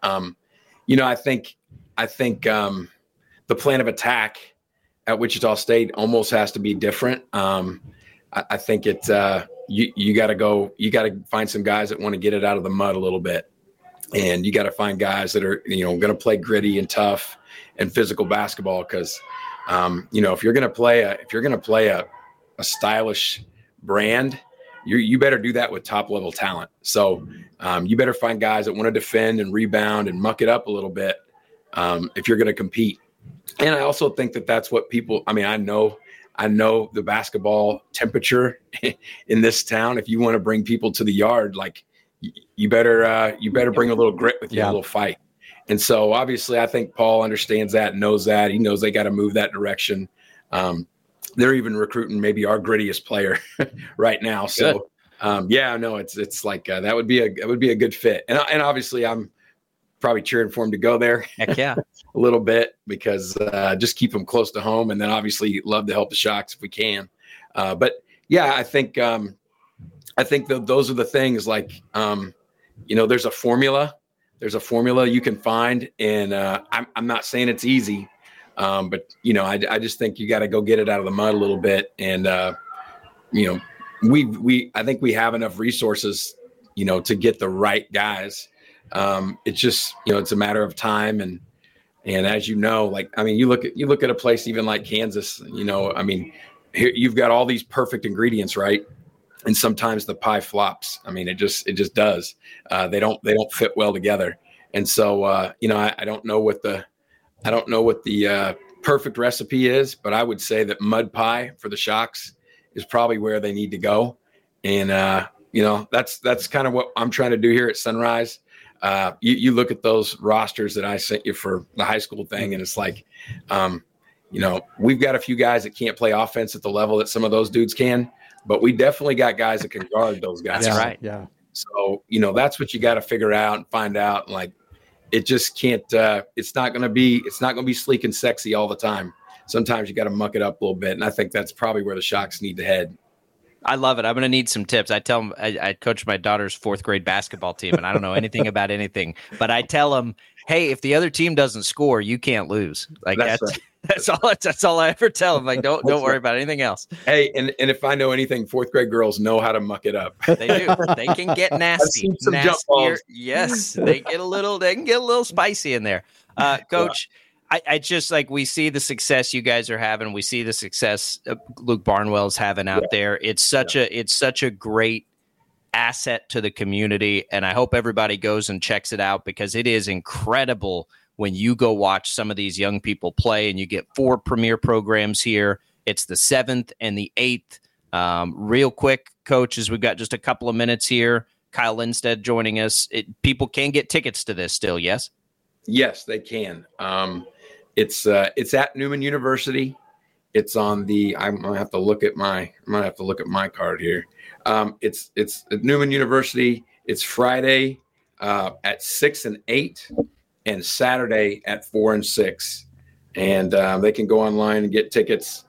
I think the plan of attack at Wichita State almost has to be different. I think you got to find some guys that want to get it out of the mud a little bit, and you got to find guys that are going to play gritty and tough and physical basketball. Because if you're going to play a stylish brand, you better do that with top level talent. So you better find guys that want to defend and rebound and muck it up a little bit if you're going to compete. And I also think that that's what people. I mean, I know the basketball temperature in this town. If you want to bring people to the yard, like you better bring a little grit with you, a little fight. And so obviously, I think Paul understands that, knows that. He knows they got to move that direction. They're even recruiting maybe our grittiest player right now. So, it's like that would be a good fit. And obviously, I'm probably cheering for him to go there. Heck yeah, a little bit because just keep him close to home. And then obviously, love to help the Shocks if we can. But yeah, I think that those are the things like, there's a formula. There's a formula you can find, and I'm not saying it's easy, but I just think you got to go get it out of the mud a little bit, and I think we have enough resources, to get the right guys. It's just it's a matter of time, and as you look at a place even like Kansas, here you've got all these perfect ingredients, right? And sometimes the pie flops. It just does. They don't fit well together. And so, I don't know what the perfect recipe is, but I would say that mud pie for the Shocks is probably where they need to go. And, that's kind of what I'm trying to do here at Sunrise. You look at those rosters that I sent you for the high school thing, and it's like, we've got a few guys that can't play offense at the level that some of those dudes can. But we definitely got guys that can guard those guys. That's right. Yeah. So, that's what you got to figure out and find out. Like, it just can't, it's not going to be sleek and sexy all the time. Sometimes you got to muck it up a little bit. And I think that's probably where the Shocks need to head. I love it. I'm going to need some tips. I tell them I coach my daughter's 4th grade basketball team, and I don't know anything about anything, but I tell them, hey, if the other team doesn't score, you can't lose. Like that's all I ever tell them. Like, don't worry about anything else. Hey, and if I know anything, 4th grade girls know how to muck it up. They do. They can get nasty. I've seen some jump balls. Yes, they can get a little spicy in there. Coach, I just like, we see the success you guys are having. We see the success Luke Barnwell's having out there. It's such a great asset to the community, and I hope everybody goes and checks it out, because it is incredible when you go watch some of these young people play, and you get 4 premier programs here. It's the 7th and the 8th. Real quick, Coach, as we've got just a couple of minutes here, Kyle Lindstedt joining us. People can get tickets to this still, yes? Yes, they can. It's at Newman University. It's on the. I'm gonna have to look at my card here. It's at Newman University. It's Friday at 6 and 8, and Saturday at 4 and 6. And they can go online and get tickets.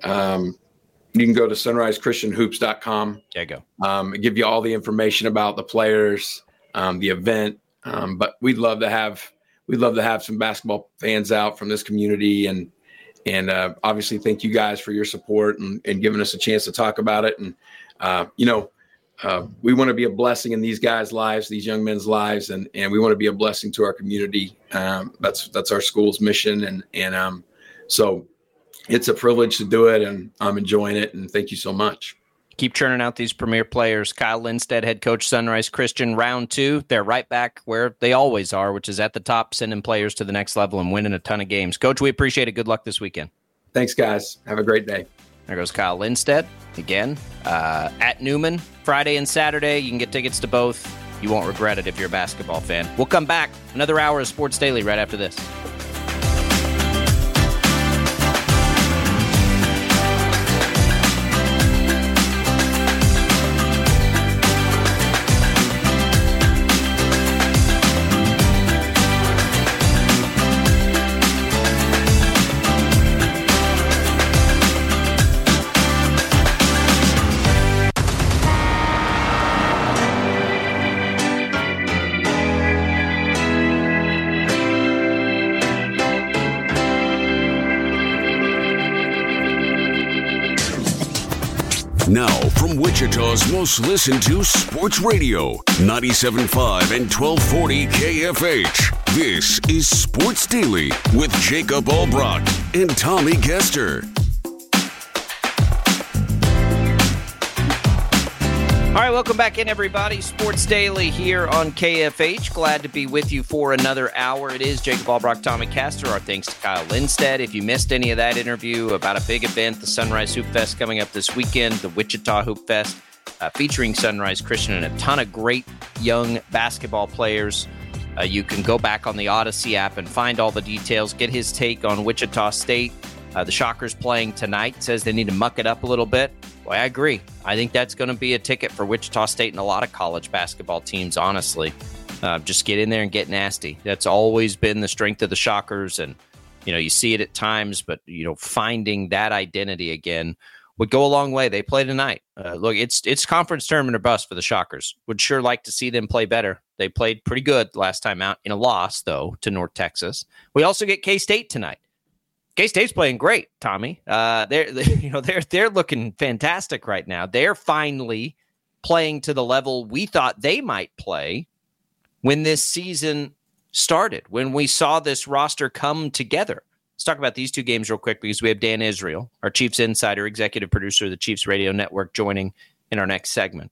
You can go to sunrisechristianhoops.com. There you go. Give you all the information about the players, the event. But we'd love to have some basketball fans out from this community, and obviously thank you guys for your support and giving us a chance to talk about it. And we want to be a blessing in these guys' lives, these young men's lives, and we want to be a blessing to our community. That's our school's mission, and so it's a privilege to do it, and I'm enjoying it. And thank you so much. Keep churning out these premier players. Kyle Lindstedt, head coach, Sunrise Christian, round 2. They're right back where they always are, which is at the top, sending players to the next level and winning a ton of games. Coach, we appreciate it. Good luck this weekend. Thanks, guys. Have a great day. There goes Kyle Lindstedt again at Newman, Friday and Saturday. You can get tickets to both. You won't regret it if you're a basketball fan. We'll come back. Another hour of Sports Daily right after this. Now, from Wichita's most listened to sports radio, 97.5 and 1240 KFH. This is Sports Daily with Jacob Albrock and Tommy Kester. All right, welcome back in, everybody. Sports Daily here on KFH. Glad to be with you for another hour. It is Jacob Albrock, Tommy Kester. Our thanks to Kyle Lindstedt. If you missed any of that interview about a big event, the Sunrise Hoop Fest coming up this weekend, the Wichita Hoop Fest, featuring Sunrise Christian and a ton of great young basketball players. You can go back on the Odyssey app and find all the details, get his take on Wichita State. The Shockers playing tonight, says they need to muck it up a little bit. Boy, I agree. I think that's going to be a ticket for Wichita State and a lot of college basketball teams, honestly. Just get in there and get nasty. That's always been the strength of the Shockers, and you see it at times, but finding that identity again would go a long way. They play tonight. Look, it's conference tournament or bust for the Shockers. Would sure like to see them play better. They played pretty good last time out in a loss, though, to North Texas. We also get K-State tonight. K-State's playing great, Tommy. They're looking fantastic right now. They're finally playing to the level we thought they might play when this season started, when we saw this roster come together. Let's talk about these two games real quick because we have Dan Israel, our Chiefs insider, executive producer of the Chiefs Radio Network, joining in our next segment.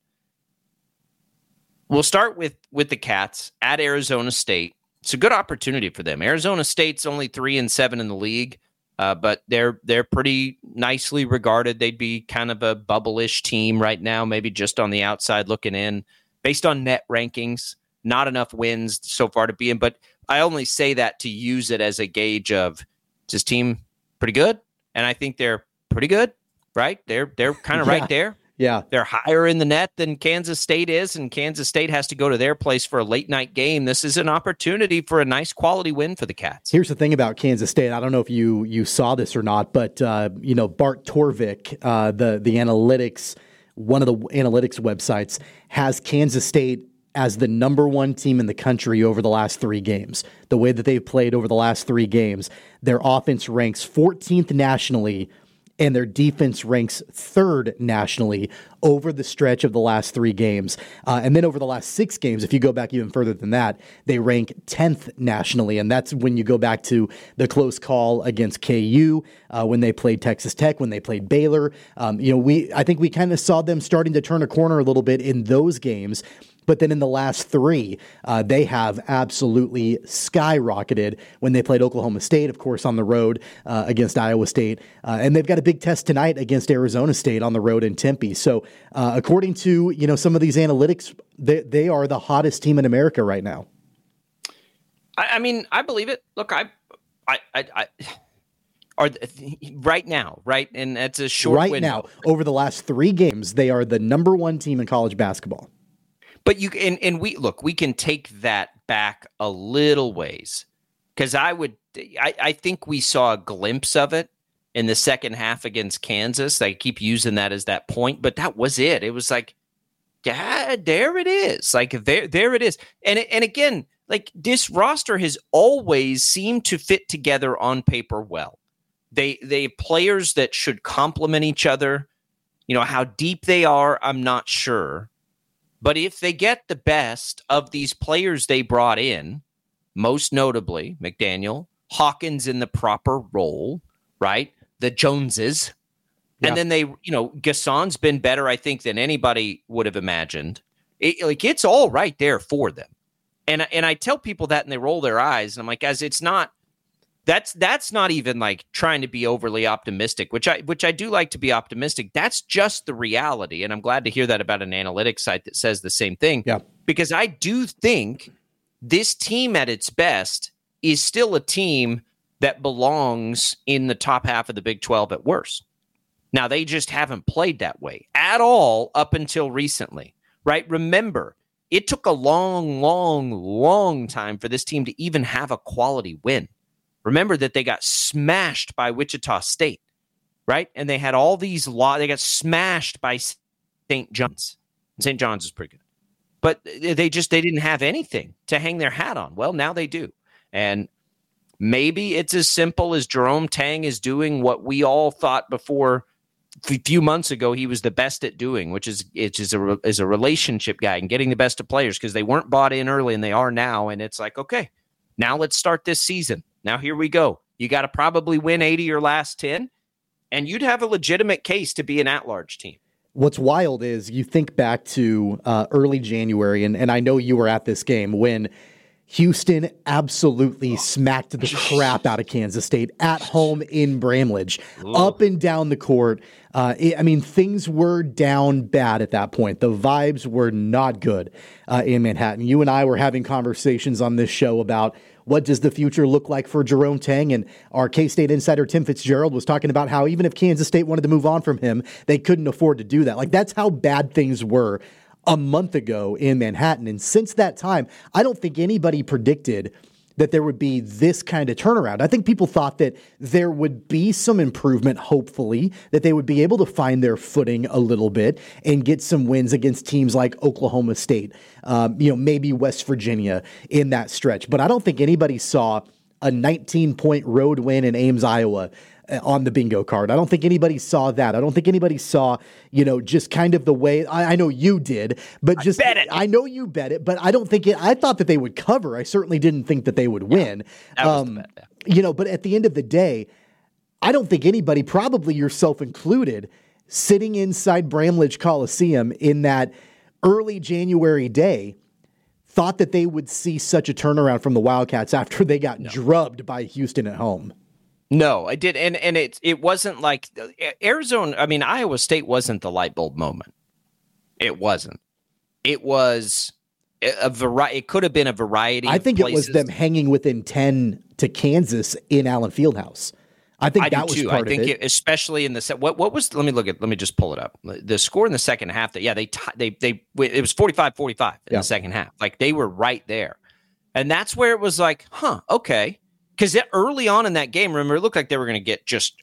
We'll start with the Cats at Arizona State. It's a good opportunity for them. Arizona State's only 3-7 in the league. But they're pretty nicely regarded. They'd be kind of a bubble-ish team right now, maybe just on the outside looking in. Based on net rankings, not enough wins so far to be in. But I only say that to use it as a gauge of, is this team pretty good? And I think they're pretty good, right? They're kind of right there. Yeah. They're higher in the net than Kansas State is, and Kansas State has to go to their place for a late-night game. This is an opportunity for a nice quality win for the Cats. Here's the thing about Kansas State. I don't know if you saw this or not, but Bart Torvik, the analytics, one of the analytics websites, has Kansas State as the number one team in the country over the last 3 games. The way that they've played over the last 3 games, their offense ranks 14th nationally, and their defense ranks 3rd nationally over the stretch of the last 3 games. And then over the last 6 games, if you go back even further than that, they rank 10th nationally. And that's when you go back to the close call against KU, when they played Texas Tech, when they played Baylor. I think we kind of saw them starting to turn a corner a little bit in those games. But then in the last 3, they have absolutely skyrocketed when they played Oklahoma State, of course, on the road against Iowa State. And they've got a big test tonight against Arizona State on the road in Tempe. So according to some of these analytics, they are the hottest team in America right now. I mean, I believe it. Look, I right now, right? And that's a short window. Right now, over the last 3 games, they are the number 1 team in college basketball. But we can take that back a little ways, because I think we saw a glimpse of it in the second half against Kansas. I keep using that as that point, but that was it. It was like, yeah, there it is. Like there it is. And again, like this roster has always seemed to fit together on paper well. They have players that should complement each other. How deep they are, I'm not sure. But if they get the best of these players they brought in, most notably McDaniel, Hawkins in the proper role, right? The Joneses. Yeah. And then Gason's been better, I think, than anybody would have imagined. It's all right there for them. And I tell people that and they roll their eyes. And I'm like, guys, it's not. That's not even like trying to be overly optimistic, which I do like to be optimistic. That's just the reality. And I'm glad to hear that about an analytics site that says the same thing. Yeah. Because I do think this team at its best is still a team that belongs in the top half of the Big 12 at worst. Now, they just haven't played that way at all up until recently, right? Remember, it took a long, long, long time for this team to even have a quality win. Remember that they got smashed by Wichita State, right? And they had all these they got smashed by St. John's. St. John's is pretty good. But they didn't have anything to hang their hat on. Well, now they do. And maybe it's as simple as Jerome Tang is doing what we all thought before a few months ago he was the best at doing, which is a relationship guy and getting the best of players, because they weren't bought in early and they are now. And it's like, okay, now let's start this season. Now here we go. You got to probably win 8 of your last 10, and you'd have a legitimate case to be an at-large team. What's wild is you think back to early January, and I know you were at this game when Houston absolutely smacked the crap out of Kansas State at home in Bramlage, up and down the court. Things were down bad at that point. The vibes were not good in Manhattan. You and I were having conversations on this show about what does the future look like for Jerome Tang, and our K-State insider Tim Fitzgerald was talking about how even if Kansas State wanted to move on from him, they couldn't afford to do that. Like, that's how bad things were a month ago in Manhattan. And since that time, I don't think anybody predicted that there would be this kind of turnaround. I think people thought that there would be some improvement, hopefully, that they would be able to find their footing a little bit and get some wins against teams like Oklahoma State, maybe West Virginia in that stretch. But I don't think anybody saw a 19-point road win in Ames, Iowa on the bingo card. I don't think anybody saw that. I don't think anybody saw, just kind of the way I know you did, but just I know you bet it, but I don't think I thought that they would cover. I certainly didn't think that they would win. That was the bet. But at the end of the day, I don't think anybody, probably yourself included, sitting inside Bramlage Coliseum in that early January day, thought that they would see such a turnaround from the Wildcats after they got drubbed by Houston at home. No, I did. And it wasn't like Arizona. I mean, Iowa State wasn't the light bulb moment. It wasn't. It was a variety. It could have been a variety. I think of it was them hanging within 10 to Kansas in Allen Fieldhouse. I think that was part of it. I think especially in the set. What was? Let me just pull it up. The score in the second half. It was 45-45 in the second half. Like they were right there, and that's where it was like, okay. Because early on in that game, remember, it looked like they were going to get just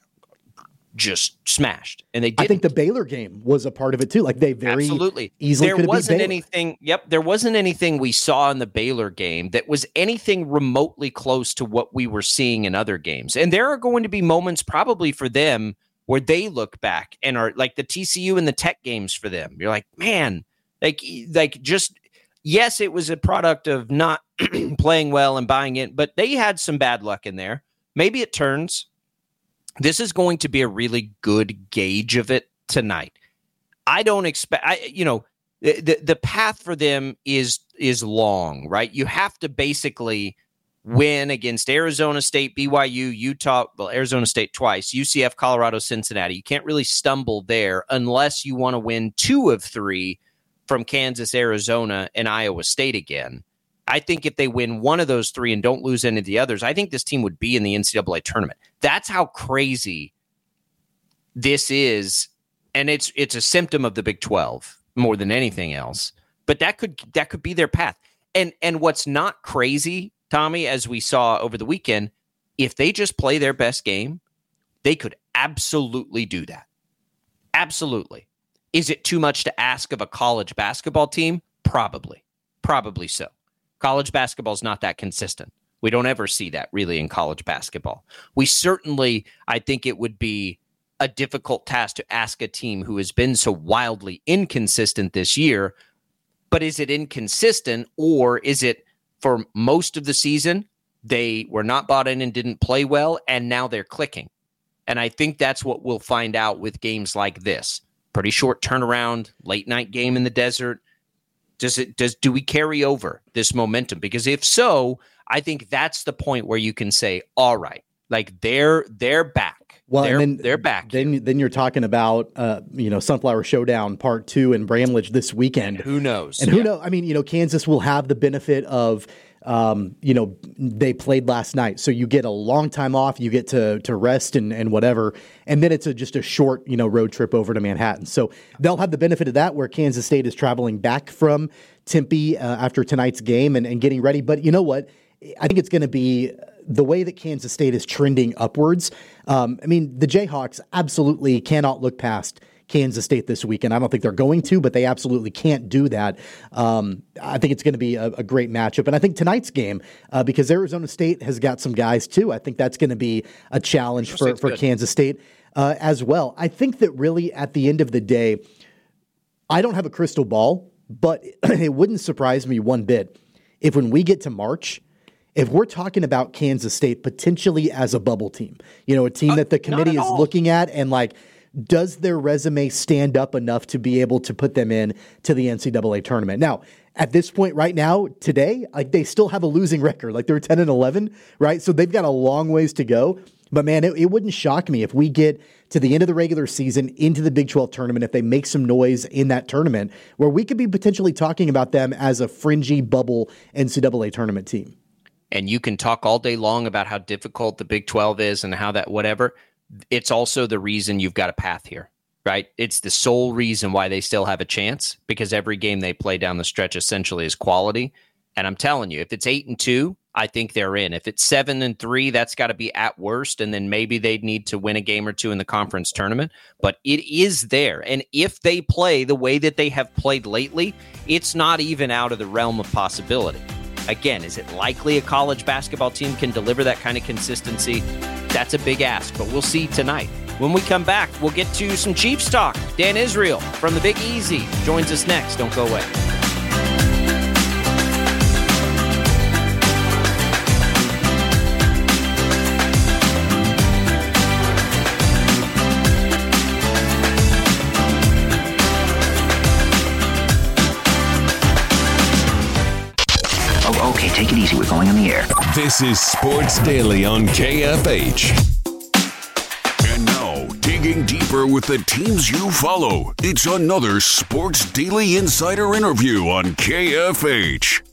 smashed, and they didn't. I think the Baylor game was a part of it too. Like they very easily there wasn't anything. Yep, there wasn't anything we saw in the Baylor game that was anything remotely close to what we were seeing in other games. And there are going to be moments, probably for them, where they look back and are like the TCU and the Tech games for them. You're like, man, just. Yes, it was a product of not playing well and buying it, but they had some bad luck in there. Maybe it turns. This is going to be a really good gauge of it tonight. I don't expect, the path for them is long, right? You have to basically win against Arizona State, BYU, Utah, Arizona State twice, UCF, Colorado, Cincinnati. You can't really stumble there unless you want to win 2 of 3 from Kansas, Arizona, and Iowa State again. I think if they win one of those 3 and don't lose any of the others, I think this team would be in the NCAA tournament. That's how crazy this is, and it's a symptom of the Big 12 more than anything else. But that could be their path. And what's not crazy, Tommy, as we saw over the weekend, if they just play their best game, they could absolutely do that. Absolutely. Is it too much to ask of a college basketball team? Probably so. College basketball is not that consistent. We don't ever see that really in college basketball. We certainly, I think it would be a difficult task to ask a team who has been so wildly inconsistent this year, but is it inconsistent, or is it for most of the season, they were not bought in and didn't play well, and now they're clicking? And I think that's what we'll find out with games like this. Pretty short turnaround, late night game in the desert. Do we carry over this momentum? Because if so, I think that's the point where you can say, all right, like they're back. Well, they're back. Then you're talking about Sunflower Showdown Part 2 in Bramlage this weekend. And who knows? And who knows? I mean, Kansas will have the benefit of they played last night, so you get a long time off, you get to rest and whatever, and then it's just a short road trip over to Manhattan. So they'll have the benefit of that, where Kansas State is traveling back from Tempe after tonight's game and getting ready. But you know what? I think it's going to be the way that Kansas State is trending upwards. The Jayhawks absolutely cannot look past Kansas State this weekend. I don't think they're going to, but they absolutely can't do that. I think it's going to be a great matchup. And I think tonight's game, because Arizona State has got some guys too, I think that's going to be a challenge for Kansas State as well. I think that really at the end of the day, I don't have a crystal ball, but it wouldn't surprise me one bit if when we get to March, if we're talking about Kansas State potentially as a bubble team, a team that the committee is looking at and like, does their resume stand up enough to be able to put them in to the NCAA tournament? Now, at this point right now, today, like they still have a losing record. Like they're 10-11, right? So they've got a long ways to go. But man, it wouldn't shock me if we get to the end of the regular season into the Big 12 tournament, if they make some noise in that tournament, where we could be potentially talking about them as a fringy bubble NCAA tournament team. And you can talk all day long about how difficult the Big 12 is and how that whatever. It's also the reason you've got a path here, right? It's the sole reason why they still have a chance, because every game they play down the stretch essentially is quality. And I'm telling you, if it's 8-2, I think they're in. If it's 7-3, that's got to be at worst, and then maybe they'd need to win a game or two in the conference tournament. But it is there, and if they play the way that they have played lately, it's not even out of the realm of possibility. Again, is it likely a college basketball team can deliver that kind of consistency? That's a big ask, but we'll see tonight. When we come back, we'll get to some Chiefs talk. Dan Israel from the Big Easy joins us next. Don't go away. Okay, take it easy. We're going on the air. This is Sports Daily on KFH. And now, digging deeper with the teams you follow, it's another Sports Daily Insider interview on KFH.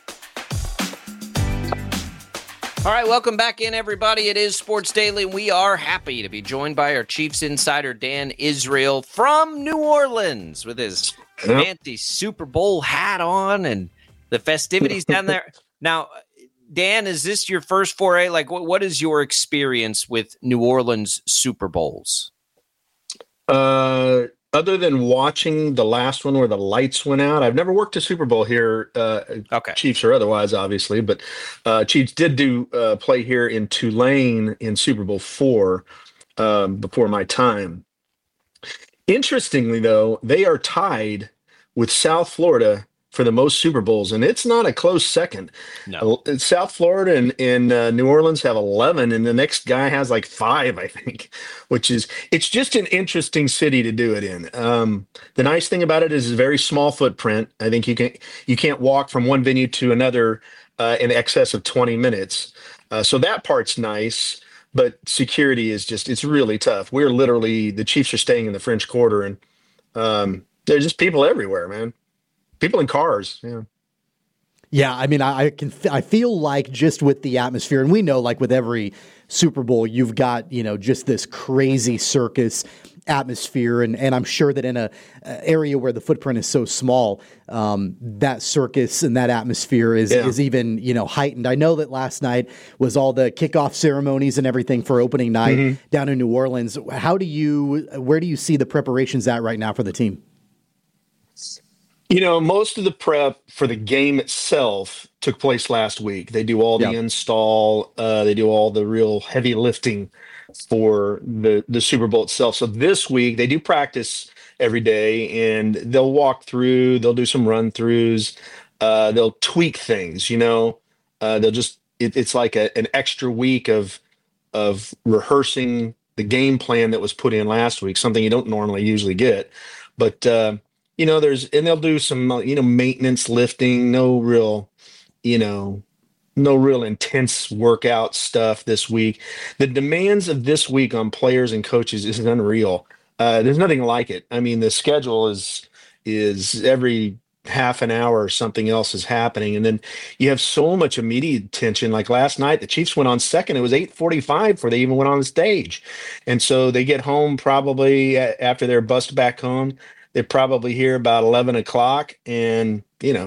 All right, welcome back in, everybody. It is Sports Daily. We are happy to be joined by our Chiefs insider, Dan Israel, from New Orleans, with his fancy Super Bowl hat on and the festivities down there. Now, Dan, is this your first foray? Like, what is your experience with New Orleans Super Bowls? Other than watching the last one where the lights went out, I've never worked a Super Bowl here, Okay. Chiefs or otherwise, obviously. But Chiefs did do play here in Tulane in Super Bowl IV before my time. Interestingly, though, they are tied with South Florida for the most Super Bowls, and it's not a close second. No. South Florida and New Orleans have 11, and the next guy has like 5, I think, it's just an interesting city to do it in. The nice thing about it is it's a very small footprint. I think you can't walk from one venue to another in excess of 20 minutes. So that part's nice, but security is it's really tough. The Chiefs are staying in the French Quarter, and there's just people everywhere, man. People in cars, yeah. Yeah, I mean, I feel like just with the atmosphere, and we know, like with every Super Bowl, you've got just this crazy circus atmosphere, and I'm sure that in a area where the footprint is so small, that circus and that atmosphere is even heightened. I know that last night was all the kickoff ceremonies and everything for opening night down in New Orleans. Where do you see the preparations at right now for the team? Most of the prep for the game itself took place last week. They do all the install, they do all the real heavy lifting for the Super Bowl itself. So this week they do practice every day, and they'll walk through, they'll do some run throughs, they'll tweak things, it's like an extra week of rehearsing the game plan that was put in last week, something you don't normally usually get. But they'll do some, maintenance lifting, no real intense workout stuff this week. The demands of this week on players and coaches is unreal. There's nothing like it. I mean, the schedule is every half an hour or something else is happening. And then you have so much immediate attention. Like last night, the Chiefs went on second. It was 8:45 before they even went on the stage. And so they get home probably after they're bussed back home. They probably hear about 11 o'clock, and,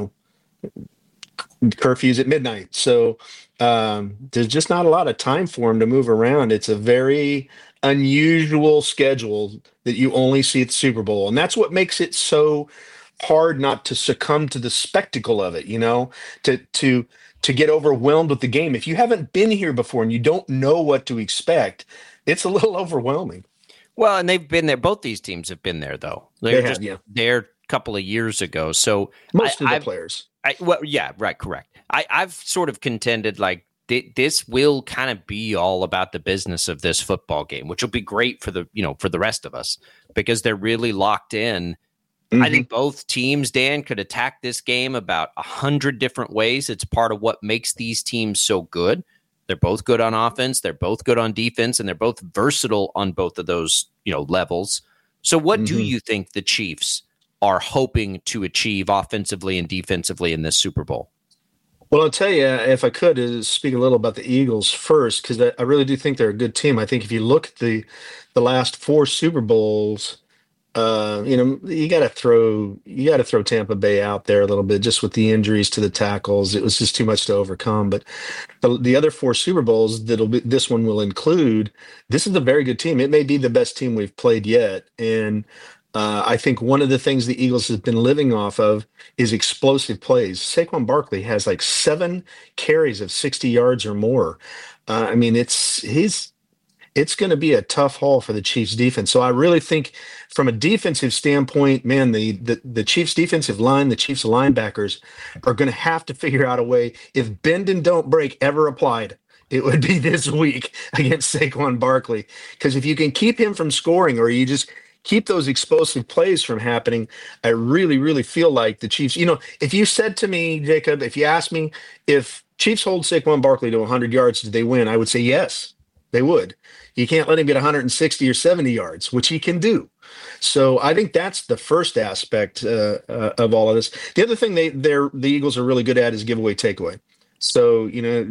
curfew's at midnight. So there's just not a lot of time for them to move around. It's a very unusual schedule that you only see at the Super Bowl. And that's what makes it so hard not to succumb to the spectacle of it, to get overwhelmed with the game. If you haven't been here before and you don't know what to expect, it's a little overwhelming. Well, and they've been there. Both these teams have been there, though. They were there a couple of years ago. So most of the players. Correct. I've sort of contended like this will kind of be all about the business of this football game, which will be great for the rest of us because they're really locked in. I think both teams, Dan, could attack this game about 100 different ways. It's part of what makes these teams so good. They're both good on offense. They're both good on defense, and they're both versatile on both of those, levels. So what do you think the Chiefs are hoping to achieve offensively and defensively in this Super Bowl? Well, I'll tell you, if I could, speak a little about the Eagles first, because I really do think they're a good team. I think if you look at the last 4 Super Bowls, You got to throw Tampa Bay out there a little bit just with the injuries to the tackles. It was just too much to overcome. But the other four Super Bowls this one will include. This is a very good team. It may be the best team we've played yet, and I think one of the things the Eagles have been living off of is explosive plays. Saquon Barkley has like 7 carries of 60 yards or more. I mean, it's going to be a tough haul for the Chiefs defense. So I really think from a defensive standpoint, man, the Chiefs defensive line, the Chiefs linebackers are going to have to figure out a way. If bend and don't break ever applied, it would be this week against Saquon Barkley. Because if you can keep him from scoring, or you just keep those explosive plays from happening, I really, really feel like the Chiefs, if you said to me, Jacob, if you asked me if Chiefs hold Saquon Barkley to 100 yards, did they win? I would say yes, they would. You can't let him get 160 or 70 yards, which he can do. So I think that's the first aspect of all of this. The other thing the Eagles are really good at is giveaway takeaway. So,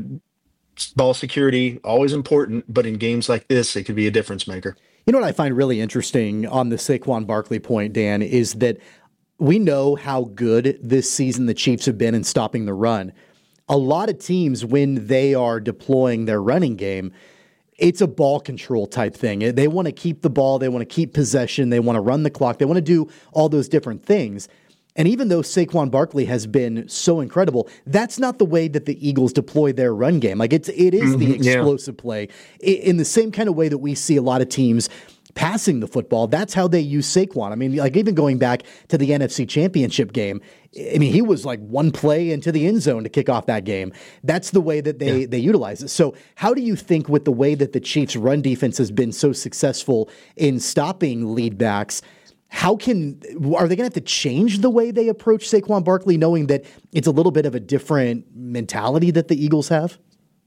ball security, always important, but in games like this, it could be a difference maker. You know what I find really interesting on the Saquon Barkley point, Dan, is that we know how good this season the Chiefs have been in stopping the run. A lot of teams, when they are deploying their running game, it's a ball control type thing. They want to keep the ball. They want to keep possession. They want to run the clock. They want to do all those different things. And even though Saquon Barkley has been so incredible, that's not the way that the Eagles deploy their run game. Like it is the explosive play in the same kind of way that we see a lot of teams passing the football. That's how they use Saquon. I mean, like even going back to the NFC Championship game, I mean, he was like one play into the end zone to kick off that game. That's the way that they utilize it. So how do you think with the way that the Chiefs' run defense has been so successful in stopping lead backs, are they going to have to change the way they approach Saquon Barkley, knowing that it's a little bit of a different mentality that the Eagles have?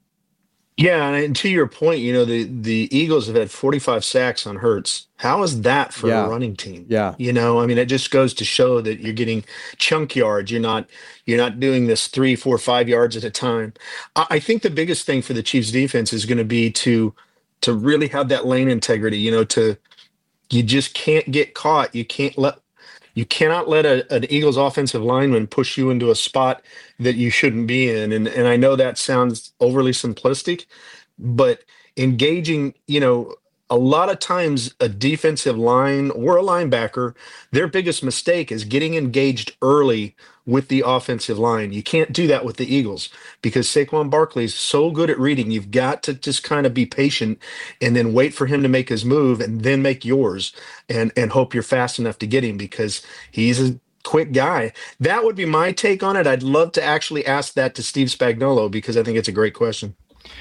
Yeah, and to your point, the Eagles have had 45 sacks on Hurts. How is that for a running team? Yeah. I mean, it just goes to show that you're getting chunk yards. You're not doing this 3, 4, 5 yards at a time. I think the biggest thing for the Chiefs defense is going to be to really have that lane integrity, you just can't get caught. You cannot let an Eagles offensive lineman push you into a spot that you shouldn't be in. And I know that sounds overly simplistic, but engaging, a lot of times a defensive line or a linebacker, their biggest mistake is getting engaged early with the offensive line. You can't do that with the Eagles because Saquon Barkley is so good at reading. You've got to just kind of be patient and then wait for him to make his move and then make yours and hope you're fast enough to get him because he's a quick guy. That would be my take on it. I'd love to actually ask that to Steve Spagnuolo because I think it's a great question.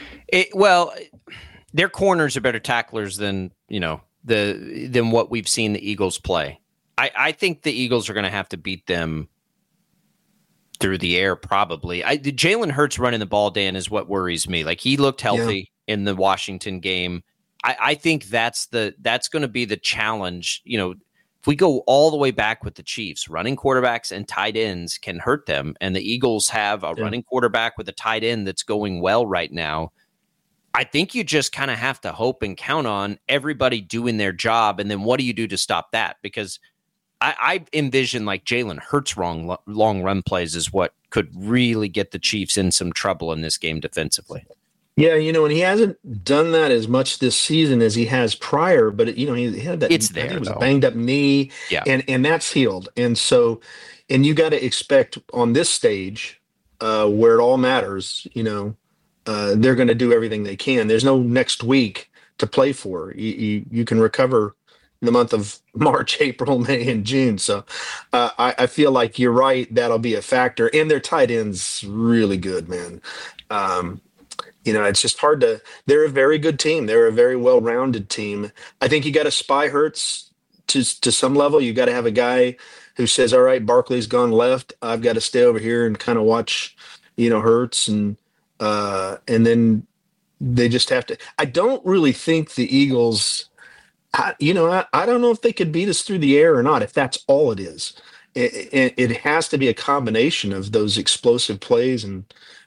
Their corners are better tacklers than what we've seen the Eagles play. I think the Eagles are going to have to beat them through the air, probably. Jalen Hurts running the ball, Dan, is what worries me. Like he looked healthy in the Washington game. I think that's going to be the challenge. If we go all the way back with the Chiefs, running quarterbacks and tight ends can hurt them, and the Eagles have a running quarterback with a tight end that's going well right now. I think you just kind of have to hope and count on everybody doing their job. And then what do you do to stop that? Because I envision like Jalen Hurts long run plays is what could really get the Chiefs in some trouble in this game defensively. Yeah, and he hasn't done that as much this season as he has prior, but he had that. It's there. It was a banged up knee, and that's healed. And so, you got to expect on this stage where it all matters, they're going to do everything they can. There's no next week to play for. You can recover in the month of March, April, May, and June. So I feel like you're right. That'll be a factor. And their tight end's really good, man. It's just hard they're a very good team. They're a very well-rounded team. I think you got to spy Hurts to some level. You got to have a guy who says, all right, Barkley's gone left. I've got to stay over here and kind of watch, Hurts and then they just have to. I don't really think the Eagles, I don't know if they could beat us through the air or not, if that's all it is. It has to be a combination of those explosive plays and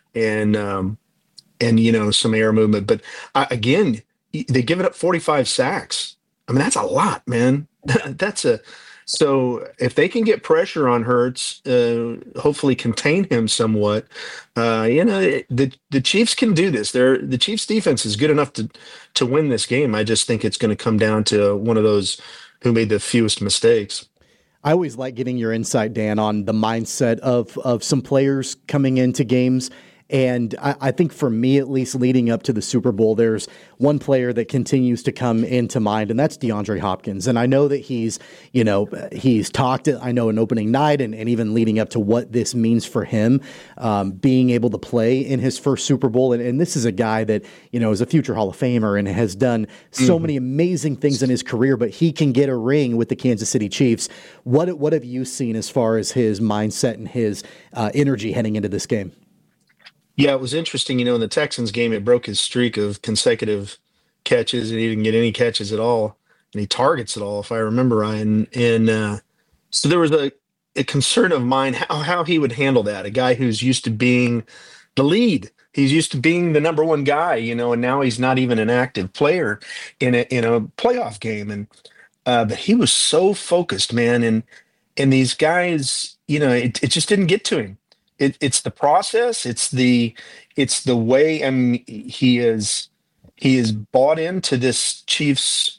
some air movement. But again, they give it up 45 sacks. I mean, that's a lot, man. So if they can get pressure on Hurts, hopefully contain him somewhat, the Chiefs can do this. The Chiefs defense is good enough to win this game. I just think it's going to come down to one of those who made the fewest mistakes. I always like getting your insight, Dan, on the mindset of some players coming into games. And I think for me, at least leading up to the Super Bowl, there's one player that continues to come into mind, and that's DeAndre Hopkins. And I know that he's talked, I know, in opening night and even leading up to what this means for him, being able to play in his first Super Bowl. And this is a guy that, is a future Hall of Famer and has done so many amazing things in his career, but he can get a ring with the Kansas City Chiefs. What have you seen as far as his mindset and his energy heading into this game? Yeah, it was interesting. In the Texans game, it broke his streak of consecutive catches, and he didn't get any catches at all, and he targets it all, if I remember right. And so there was a concern of mine how he would handle that. A guy who's used to being the lead, he's used to being the number one guy, and now he's not even an active player in a playoff game. And but he was so focused, man. And these guys, it just didn't get to him. It's the process. It's the way. He is bought into this Chiefs,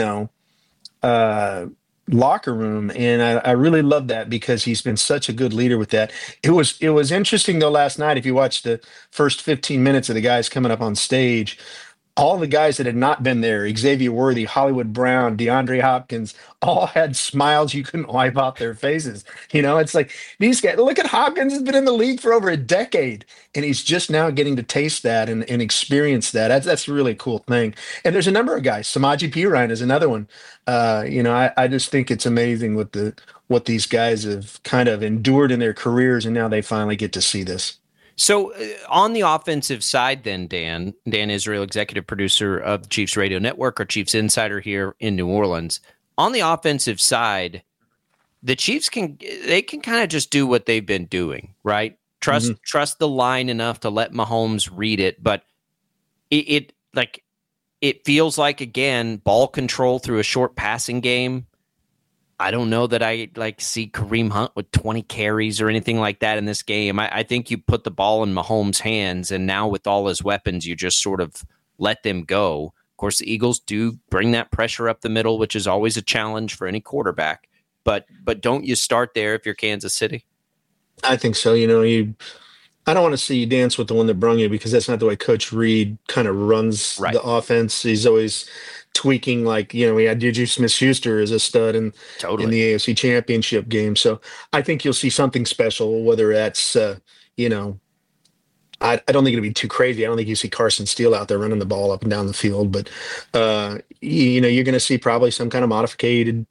locker room, and I really love that because he's been such a good leader with that. It was interesting though last night. If you watch the first 15 minutes of the guys coming up on stage, all the guys that had not been there, Xavier Worthy, Hollywood Brown, DeAndre Hopkins, all had smiles you couldn't wipe off their faces. It's like these guys, look at Hopkins, has been in the league for over a decade, and he's just now getting to taste that and experience that. That's a really cool thing. And there's a number of guys. Samaje Perine is another one. I just think it's amazing what these guys have kind of endured in their careers, and now they finally get to see this. So on the offensive side then, Dan Israel, executive producer of the Chiefs Radio Network, our Chiefs insider here in New Orleans. On the offensive side, the Chiefs can kind of just do what they've been doing, right? Trust the line enough to let Mahomes read it, but it feels like, again, ball control through a short passing game. I don't know that I see Kareem Hunt with 20 carries or anything like that in this game. I think you put the ball in Mahomes' hands, and now with all his weapons, you just sort of let them go. Of course, the Eagles do bring that pressure up the middle, which is always a challenge for any quarterback. But don't you start there if you're Kansas City? I think so. I don't want to see you dance with the one that brung you, because that's not the way Coach Reed kind of runs the offense. He's always tweaking, we had Juju Smith-Schuster as a stud in the AFC Championship game. So I think you'll see something special, whether that's, I don't think it'll be too crazy. I don't think you see Carson Steele out there running the ball up and down the field, but, you're going to see probably some kind of modified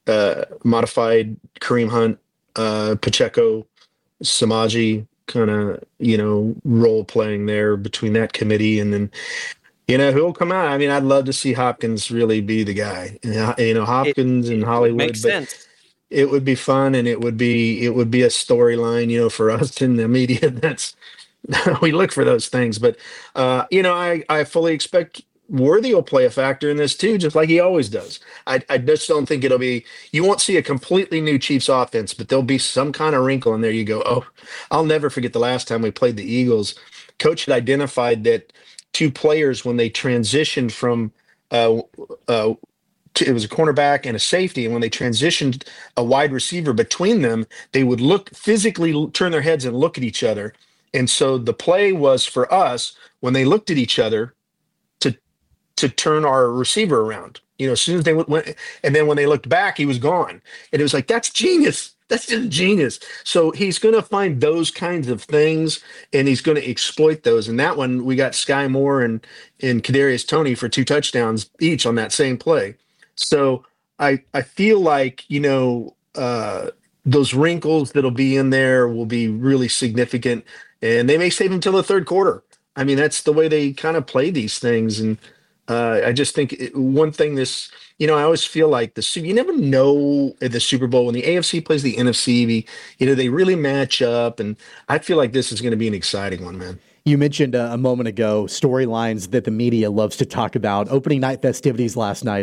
Kareem Hunt, Pacheco, Samaje kind of, role playing there between that committee. And then, who'll come out? I mean, I'd love to see Hopkins really be the guy. Hopkins in Hollywood. Makes sense. It would be fun, and it would be a storyline, for us in the media. That's we look for those things. But I fully expect Worthy will play a factor in this too, just like he always does. I just don't think it'll be. You won't see a completely new Chiefs offense, but there'll be some kind of wrinkle in there. You go, oh, I'll never forget the last time we played the Eagles. Coach had identified that two players, when they transitioned from it was a cornerback and a safety, and when they transitioned a wide receiver between them, they would physically turn their heads and look at each other. And so the play was for us, when they looked at each other, to turn our receiver around. As soon as they went, and then when they looked back, he was gone. And it was like, that's genius. That's just genius. So he's going to find those kinds of things, and he's going to exploit those. And that one, we got Sky Moore and Kadarius Toney for 2 touchdowns each on that same play. So I feel like, those wrinkles that'll be in there will be really significant, and they may save him till the third quarter. I mean, that's the way they kind of play these things. And I just think one thing I always feel like you never know at the Super Bowl when the AFC plays the NFC, they really match up. And I feel like this is going to be an exciting one, man. You mentioned a moment ago storylines that the media loves to talk about. Opening night festivities last night.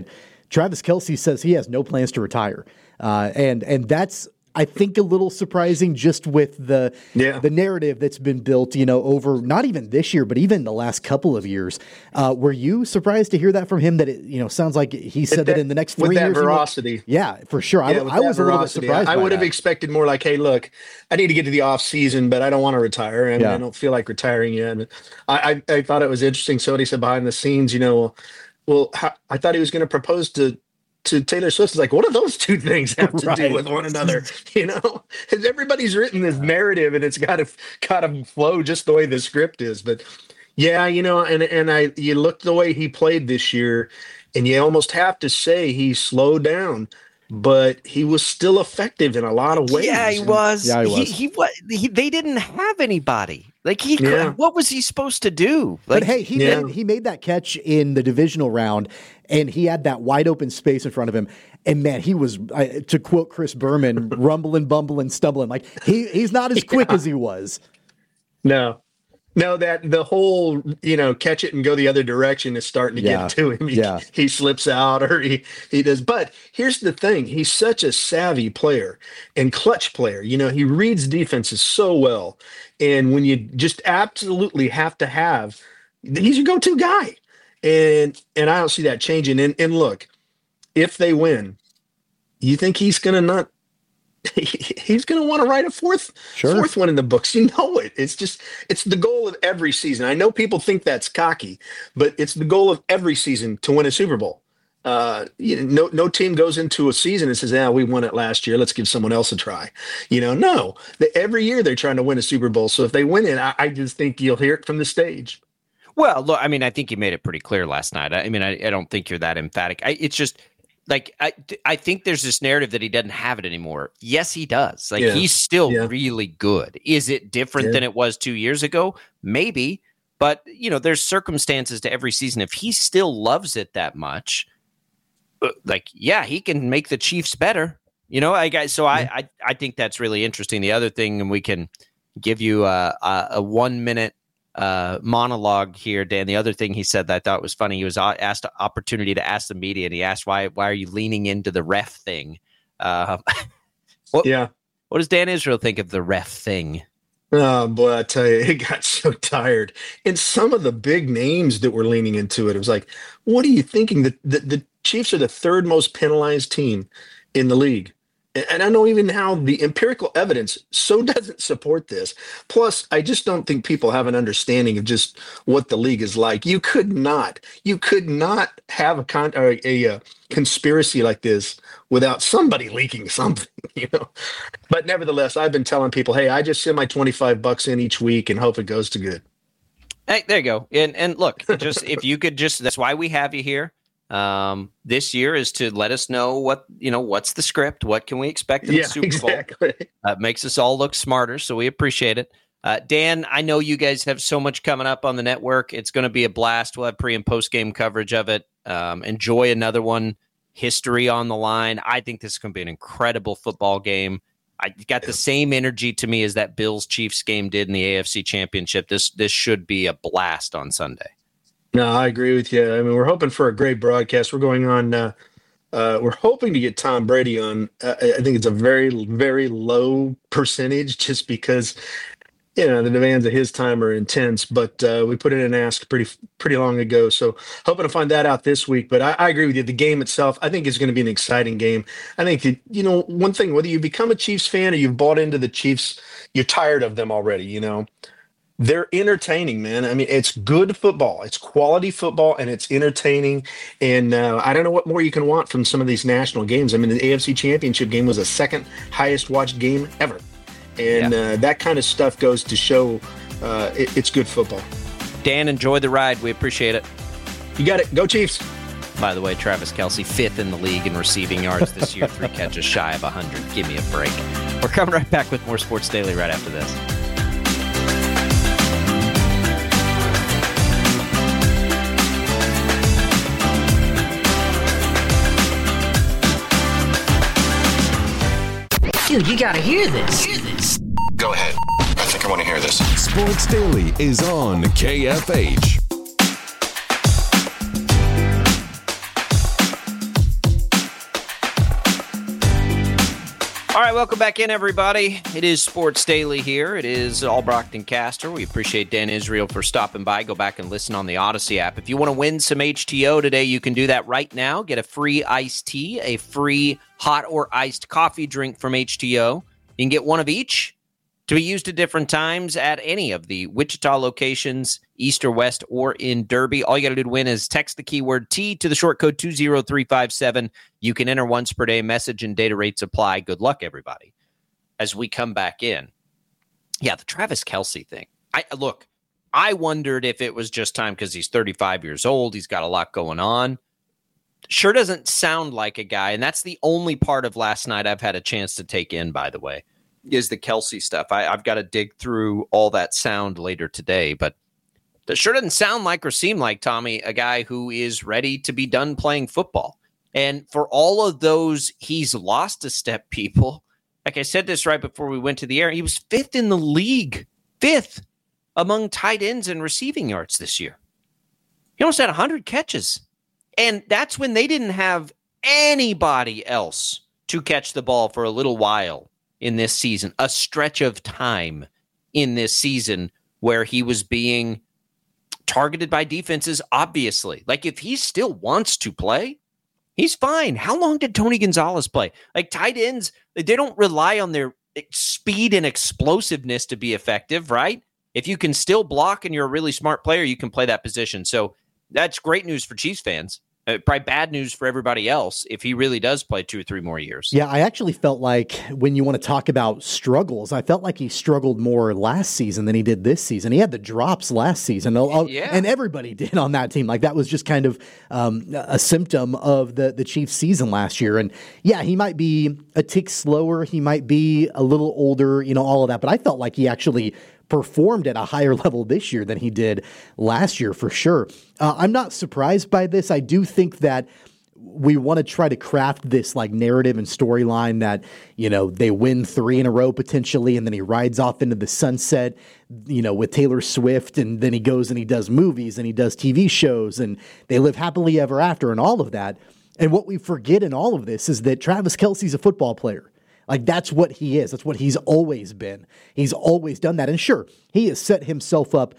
Travis Kelce says he has no plans to retire. And that's, I think, a little surprising just with the narrative that's been built, over not even this year, but even the last couple of years. Were you surprised to hear that from him? That it, sounds like he said that in the next 3 with years. That veracity. Yeah, for sure. I was a little bit surprised. I would have expected more like, hey, look, I need to get to the off season, but I don't want to retire. And I don't feel like retiring yet. I thought it was interesting. So what he said behind the scenes, I thought he was going to propose to Taylor Swift. Is like, what do those two things have to do with one another? Everybody's written this narrative, and it's got to flow just the way the script is. But yeah, you look the way he played this year, and you almost have to say he slowed down, but he was still effective in a lot of ways. Yeah, he was. Yeah, he was. They didn't have anybody. Like what was he supposed to do? But hey, he made that catch in the divisional round, and he had that wide open space in front of him. And man, he was, to quote Chris Berman, rumbling, bumbling, stumbling. Like he's not as quick as he was. No, that the whole, catch it and go the other direction is starting to get to him. He slips out or he does. But here's the thing. He's such a savvy player and clutch player. He reads defenses so well. And when you just absolutely have to have, he's your go-to guy. And I don't see that changing. And look, if they win, you think he's going to he's going to want to write a fourth one in the books. It's the goal of every season. I know people think that's cocky, but it's the goal of every season to win a Super Bowl. No team goes into a season and says, we won it last year, let's give someone else a try. No, every year they're trying to win a Super Bowl. So if they win it, I just think you'll hear it from the stage. Well, look, I think you made it pretty clear last night. I don't think you're that emphatic. It's just like, I think there's this narrative that he doesn't have it anymore. Yes, he does. He's still really good. Is it different than it was 2 years ago? Maybe, but there's circumstances to every season. If he still loves it that much, he can make the Chiefs better. I think that's really interesting. The other thing, and we can give you a 1 minute monologue here, Dan. The other thing he said that I thought was funny, he was asked an opportunity to ask the media, and he asked, why are you leaning into the ref thing? What does Dan Israel think of the ref thing? Oh, boy, I tell you, it got so tired. And some of the big names that were leaning into it was like, what are you thinking? The Chiefs are the third most penalized team in the league. And I know even how the empirical evidence so doesn't support this. Plus, I just don't think people have an understanding of just what the league is like. You could not have a conspiracy like this without somebody leaking something, But nevertheless, I've been telling people, hey, I just send my $25 in each week and hope it goes to good. Hey, there you go. And look, just if you could that's why we have you here. This year is to let us know what's the script, what can we expect in the Super Bowl. Exactly. Makes us all look smarter, so we appreciate it. Dan, I know you guys have so much coming up on the network. It's going to be a blast. We'll have pre and post game coverage of it. Enjoy another one. History on the line. I think this is going to be an incredible football game. I got the same energy to me as that Bills Chiefs game did in the AFC Championship. This should be a blast on Sunday. No, I agree with you. I mean, we're hoping for a great broadcast. We're going on. We're hoping to get Tom Brady on. I think it's a very, very low percentage, just because the demands of his time are intense. But we put in an ask pretty long ago, so hoping to find that out this week. But I agree with you. The game itself, I think, is going to be an exciting game. I think one thing, whether you become a Chiefs fan or you've bought into the Chiefs, you're tired of them already. They're entertaining, man. I mean, it's good football. It's quality football, and it's entertaining. And I don't know what more you can want from some of these national games. I mean, the AFC Championship game was the second highest watched game ever. And that kind of stuff goes to show it's good football. Dan, enjoy the ride. We appreciate it. You got it. Go Chiefs. By the way, Travis Kelce, 5th in the league in receiving yards this year, 3 catches shy of 100. Give me a break. We're coming right back with more Sports Daily right after this. Dude, you gotta hear this. Go ahead. I think I want to hear this. Sports Daily is on KFH. All right, welcome back in, everybody. It is Sports Daily here. It is All Brockton Caster. We appreciate Dan Israel for stopping by. Go back and listen on the Odyssey app. If you want to win some HTO today, you can do that right now. Get a free iced tea, a free hot or iced coffee drink from HTO. You can get one of each to be used at different times at any of the Wichita locations, east or west, or in Derby. All you got to do to win is text the keyword T to the short code 20357. You can enter once per day. Message and data rates apply. Good luck, everybody. As we come back in. Yeah, the Travis Kelce thing. I wondered if it was just time because he's 35 years old. He's got a lot going on. Sure doesn't sound like a guy, and that's the only part of last night I've had a chance to take in, by the way, is the Kelce stuff. I've got to dig through all that sound later today, but that sure doesn't sound like or seem like, Tommy, a guy who is ready to be done playing football. And for all of those he's lost a step people, like I said this right before we went to the air, he was fifth in the league, fifth among tight ends and receiving yards this year. He almost had 100 catches. And that's when they didn't have anybody else to catch the ball for a little while in this season, a stretch of time in this season where he was being targeted by defenses, obviously. Like, if he still wants to play, he's fine. How long did Tony Gonzalez play? Like, tight ends, they don't rely on their speed and explosiveness to be effective, right? If you can still block and you're a really smart player, you can play that position. So that's great news for Chiefs fans. Probably bad news for everybody else if he really does play 2 or 3 more years. Yeah, I actually felt like when you want to talk about struggles, I felt like he struggled more last season than he did this season. He had the drops last season, and everybody did on that team. Like, that was just kind of a symptom of the Chiefs' season last year. And yeah, he might be a tick slower. He might be a little older, all of that. But I felt like he actually performed at a higher level this year than he did last year, for sure. I'm not surprised by this. I do think that we want to try to craft this like narrative and storyline that, they win 3 in a row potentially, and then he rides off into the sunset, with Taylor Swift, and then he goes and he does movies and he does TV shows and they live happily ever after and all of that. And what we forget in all of this is that Travis Kelce's a football player. Like, that's what he is. That's what he's always been. He's always done that. And sure, he has set himself up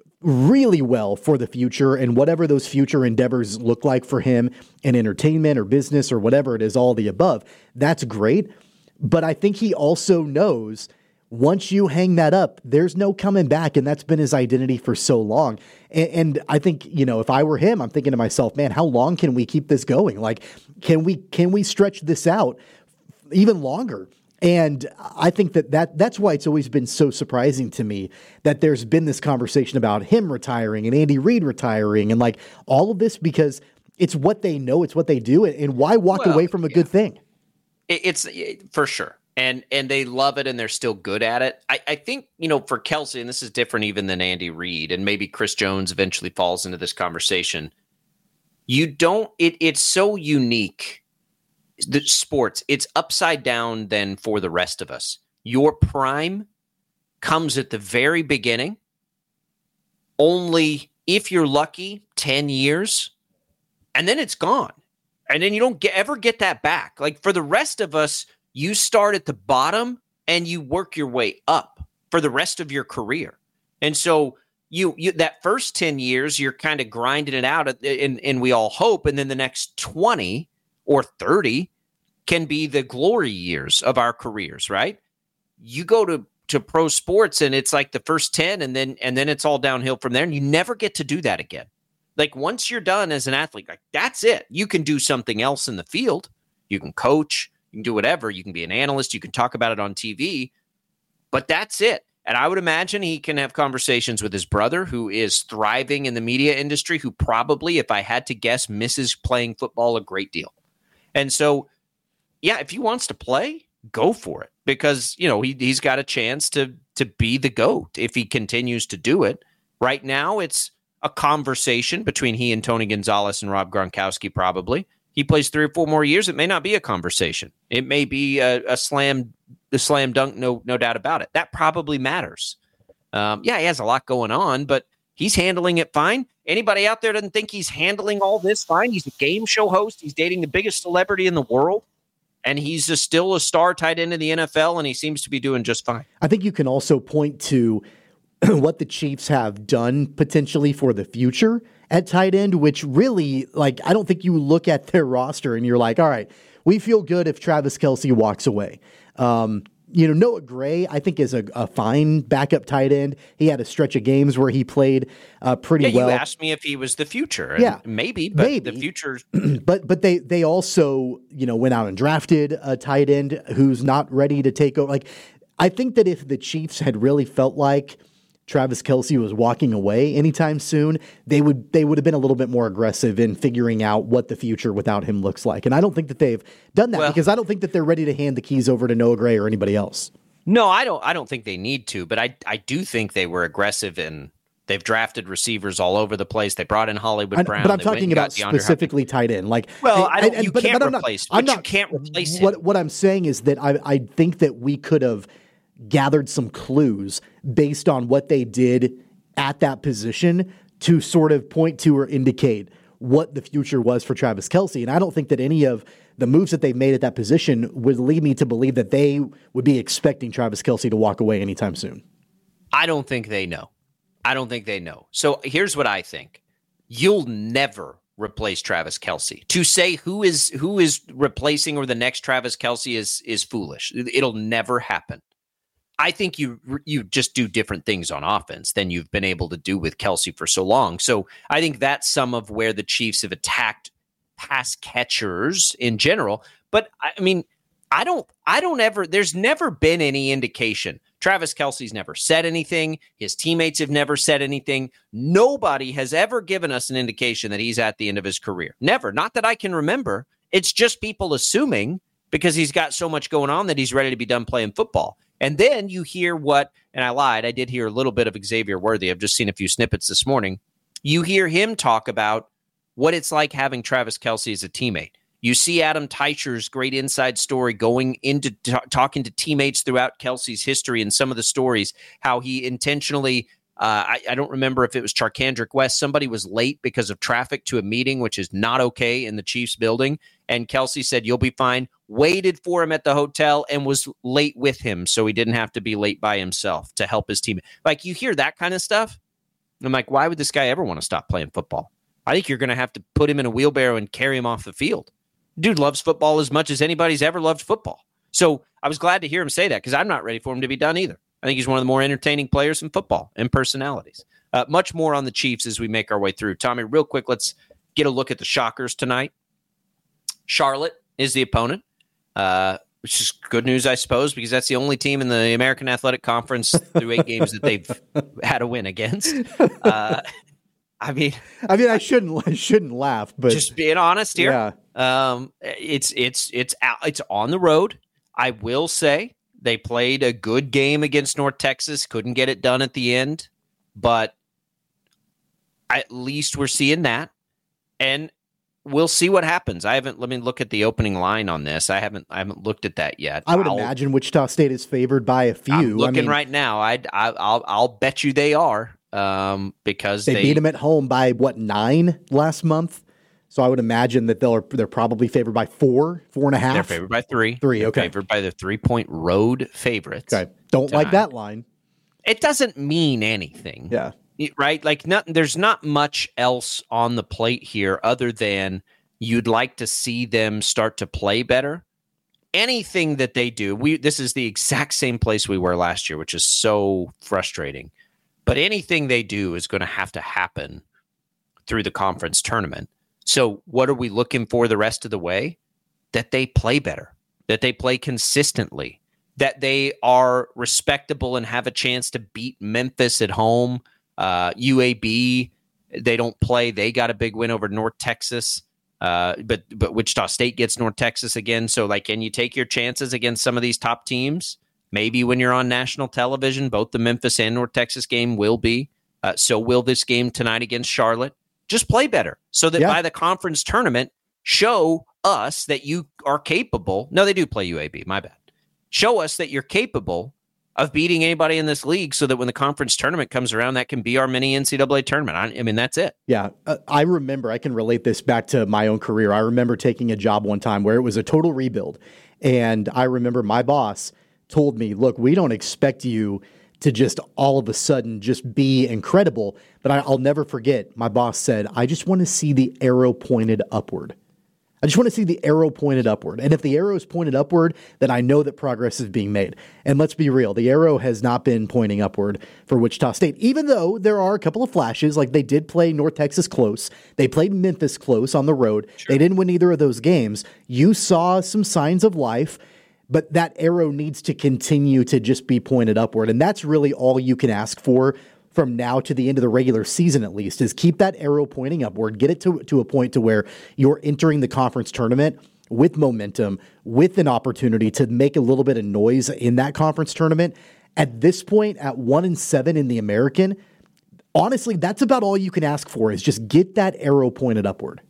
really well for the future, and whatever those future endeavors look like for him in entertainment or business or whatever it is, all the above, that's great. But I think he also knows once you hang that up, there's no coming back, and that's been his identity for so long. And I think, if I were him, I'm thinking to myself, man, how long can we keep this going? Like, can we stretch this out even longer? And I think that's why it's always been so surprising to me that there's been this conversation about him retiring and Andy Reid retiring and like all of this, because it's what they know, it's what they do. And why walk away from a good thing? It's for sure. And they love it and they're still good at it. I think, for Kelce, and this is different even than Andy Reid, and maybe Chris Jones eventually falls into this conversation. It's so unique. The sports, it's upside down than for the rest of us. Your prime comes at the very beginning, only if you're lucky 10 years, and then it's gone. And then you don't ever get that back. Like, for the rest of us, you start at the bottom and you work your way up for the rest of your career. And so you that first 10 years, you're kind of grinding it out, and we all hope, and then the next 20 or 30 can be the glory years of our careers, right? You go to pro sports and it's like the first 10 and then it's all downhill from there, and you never get to do that again. Like, once you're done as an athlete, like, that's it. You can do something else in the field. You can coach, you can do whatever. You can be an analyst, you can talk about it on TV, but that's it. And I would imagine he can have conversations with his brother, who is thriving in the media industry, who probably, if I had to guess, misses playing football a great deal. And so, yeah, if he wants to play, go for it, because, he's got a chance to be the GOAT if he continues to do it. Right now, it's a conversation between he and Tony Gonzalez and Rob Gronkowski, probably. He plays 3 or 4 more years, it may not be a conversation. It may be a slam dunk, no doubt about it. That probably matters. He has a lot going on, but he's handling it fine. Anybody out there doesn't think he's handling all this fine? He's a game show host. He's dating the biggest celebrity in the world. And he's still a star tight end in the NFL, and he seems to be doing just fine. I think you can also point to what the Chiefs have done potentially for the future at tight end, which really, I don't think you look at their roster and you're like, all right, we feel good if Travis Kelce walks away. Noah Gray, I think, is a fine backup tight end. He had a stretch of games where he played pretty well. You asked me if he was the future. Yeah, maybe, but the future. but they also went out and drafted a tight end who's not ready to take over. I think that if the Chiefs had really felt like Travis Kelce was walking away anytime soon, they would have been a little bit more aggressive in figuring out what the future without him looks like. And I don't think that they've done that because I don't think that they're ready to hand the keys over to Noah Gray or anybody else. No, I don't think they need to, but I do think they were aggressive and they've drafted receivers all over the place. They brought in Hollywood Brown. But I'm talking about specifically tight end. You can't replace him. What I'm saying is that I think that we could have gathered some clues based on what they did at that position to sort of point to or indicate what the future was for Travis Kelce. And I don't think that any of the moves that they've made at that position would lead me to believe that they would be expecting Travis Kelce to walk away anytime soon. I don't think they know. So here's what I think. You'll never replace Travis Kelce. To say who is replacing or the next Travis Kelce is foolish. It'll never happen. I think you just do different things on offense than you've been able to do with Kelce for so long. So I think that's some of where the Chiefs have attacked pass catchers in general. But I mean, there's never been any indication. Travis Kelce's never said anything. His teammates have never said anything. Nobody has ever given us an indication that he's at the end of his career. Never. Not that I can remember. It's just people assuming because he's got so much going on that he's ready to be done playing football. And then you hear and I lied, I did hear a little bit of Xavier Worthy. I've just seen a few snippets this morning. You hear him talk about what it's like having Travis Kelce as a teammate. You see Adam Teicher's great inside story going into talking to teammates throughout Kelce's history and some of the stories, how he intentionally, I don't remember if it was Charkandrick West, somebody was late because of traffic to a meeting, which is not okay in the Chiefs building. And Kelce said, you'll be fine, waited for him at the hotel and was late with him so he didn't have to be late by himself to help his team. You hear that kind of stuff. I'm like, why would this guy ever want to stop playing football? I think you're going to have to put him in a wheelbarrow and carry him off the field. Dude loves football as much as anybody's ever loved football. So I was glad to hear him say that because I'm not ready for him to be done either. I think he's one of the more entertaining players in football and personalities. Much more on the Chiefs as we make our way through. Tommy, real quick, let's get a look at the shockers tonight. Charlotte is the opponent, which is good news, I suppose, because that's the only team in the American Athletic Conference through 8 games that they've had a win against. I mean, I shouldn't laugh, but just being honest here. Yeah. It's on the road. I will say they played a good game against North Texas. Couldn't get it done at the end, but at least we're seeing that, and we'll see what happens. Let me look at the opening line on this. I haven't looked at that yet. I would imagine Wichita State is favored by a few. I'm looking right now. I'll bet you they are. Because they beat them at home by 9 last month. So I would imagine that they're probably favored by 4.5. They're favored by 3. They're okay. Favored by the 3-point road favorites. Okay. Don't tonight. Like that line. It doesn't mean anything. Yeah. Right? There's not much else on the plate here other than you'd like to see them start to play better. Anything that they do, this is the exact same place we were last year, which is so frustrating. But anything they do is going to have to happen through the conference tournament. So what are we looking for the rest of the way? That they play better, that they play consistently, that they are respectable and have a chance to beat Memphis at home. UAB, they don't play. They got a big win over North Texas. But Wichita State gets North Texas again. So can you take your chances against some of these top teams? Maybe when you're on national television, both the Memphis and North Texas game will be. So will this game tonight against Charlotte. Just play better so that by the conference tournament, show us that you are capable. No, they do play UAB. My bad. Show us that you're capable of beating anybody in this league so that when the conference tournament comes around, that can be our mini NCAA tournament. I mean, that's it. Yeah. I remember, I can relate this back to my own career. I remember taking a job one time where it was a total rebuild. And I remember my boss told me, look, we don't expect you to just all of a sudden just be incredible. But I'll never forget, my boss said, I just want to see the arrow pointed upward. I just want to see the arrow pointed upward. And if the arrow is pointed upward, then I know that progress is being made. And let's be real, the arrow has not been pointing upward for Wichita State, even though there are a couple of flashes, like they did play North Texas close. They played Memphis close on the road. Sure. They didn't win either of those games. You saw some signs of life, but that arrow needs to continue to just be pointed upward. And that's really all you can ask for from now to the end of the regular season, at least, is keep that arrow pointing upward, get it to a point to where you're entering the conference tournament with momentum, with an opportunity to make a little bit of noise in that conference tournament. At this point, at 1-7 in the American, honestly, that's about all you can ask for, is just get that arrow pointed upward.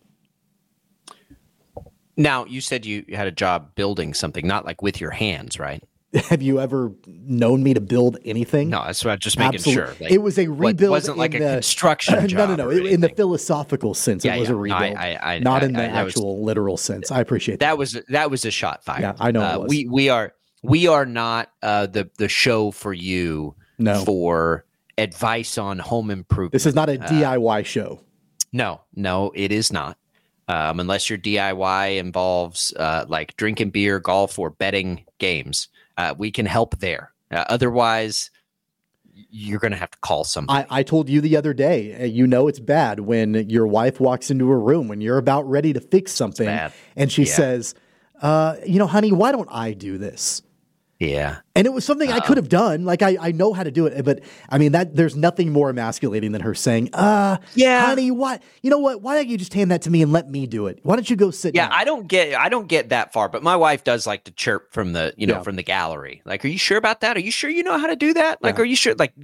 Now, you said you had a job building something, not like with your hands, right? Have you ever known me to build anything? No, that's what I'm just making Absolutely. sure. Like, it was a rebuild. It wasn't like a construction job. No. In the philosophical sense, it was a rebuild. Not in the actual literal sense. I appreciate that. That was a shot fired. Yeah, I know. We are not the show for you for advice on home improvement. This is not a DIY show. No, it is not. Unless your DIY involves like drinking beer, golf, or betting games. We can help there. Otherwise, you're going to have to call somebody. I told you the other day, it's bad when your wife walks into a room when you're about ready to fix something and she says, honey, why don't I do this? Yeah. And it was something I could have done. Like, I know how to do it. But, I mean, there's nothing more emasculating than her saying, honey, what? You know what? Why don't you just hand that to me and let me do it? Why don't you go sit down? I don't get that far. But my wife does like to chirp from the, from the gallery. Like, are you sure about that? Are you sure you know how to do that? Like, are you sure? Like,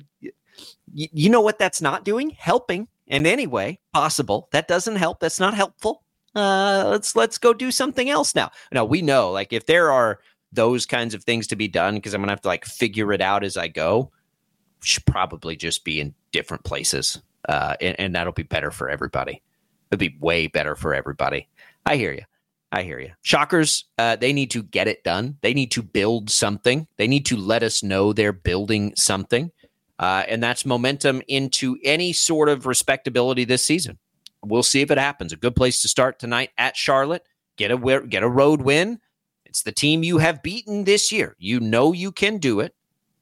you know what that's not doing? Helping in any way possible. That doesn't help. That's not helpful. Let's go do something else now. No, we know, like, if there are those kinds of things to be done, because I'm going to have to like figure it out as I go, should probably just be in different places. And that'll be better for everybody. It'll be way better for everybody. I hear you. Shockers, they need to get it done. They need to build something. They need to let us know they're building something. And that's momentum into any sort of respectability this season. We'll see if it happens. A good place to start tonight at Charlotte. Get a road win. It's the team you have beaten this year. You know you can do it.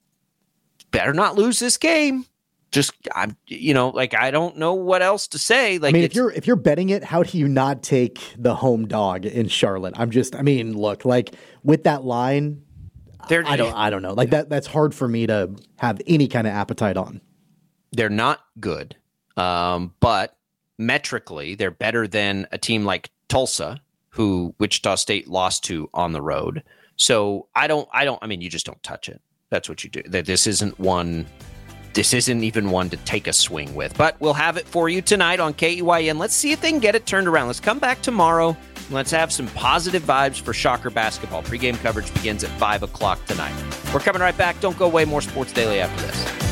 Better not lose this game. I don't know what else to say. Like, if you're betting it, how do you not take the home dog in Charlotte? Look, like with that line, I don't know. Like that's hard for me to have any kind of appetite on. They're not good, but metrically, they're better than a team like Tulsa, who Wichita State lost to on the road. So you just don't touch it. That's what you do. This isn't even one to take a swing with, but we'll have it for you tonight on KEYN. Let's see if they can get it turned around. Let's come back tomorrow. Let's have some positive vibes for Shocker basketball. Pre-game coverage begins at 5 o'clock tonight. We're coming right back. Don't go away. More Sports Daily after this.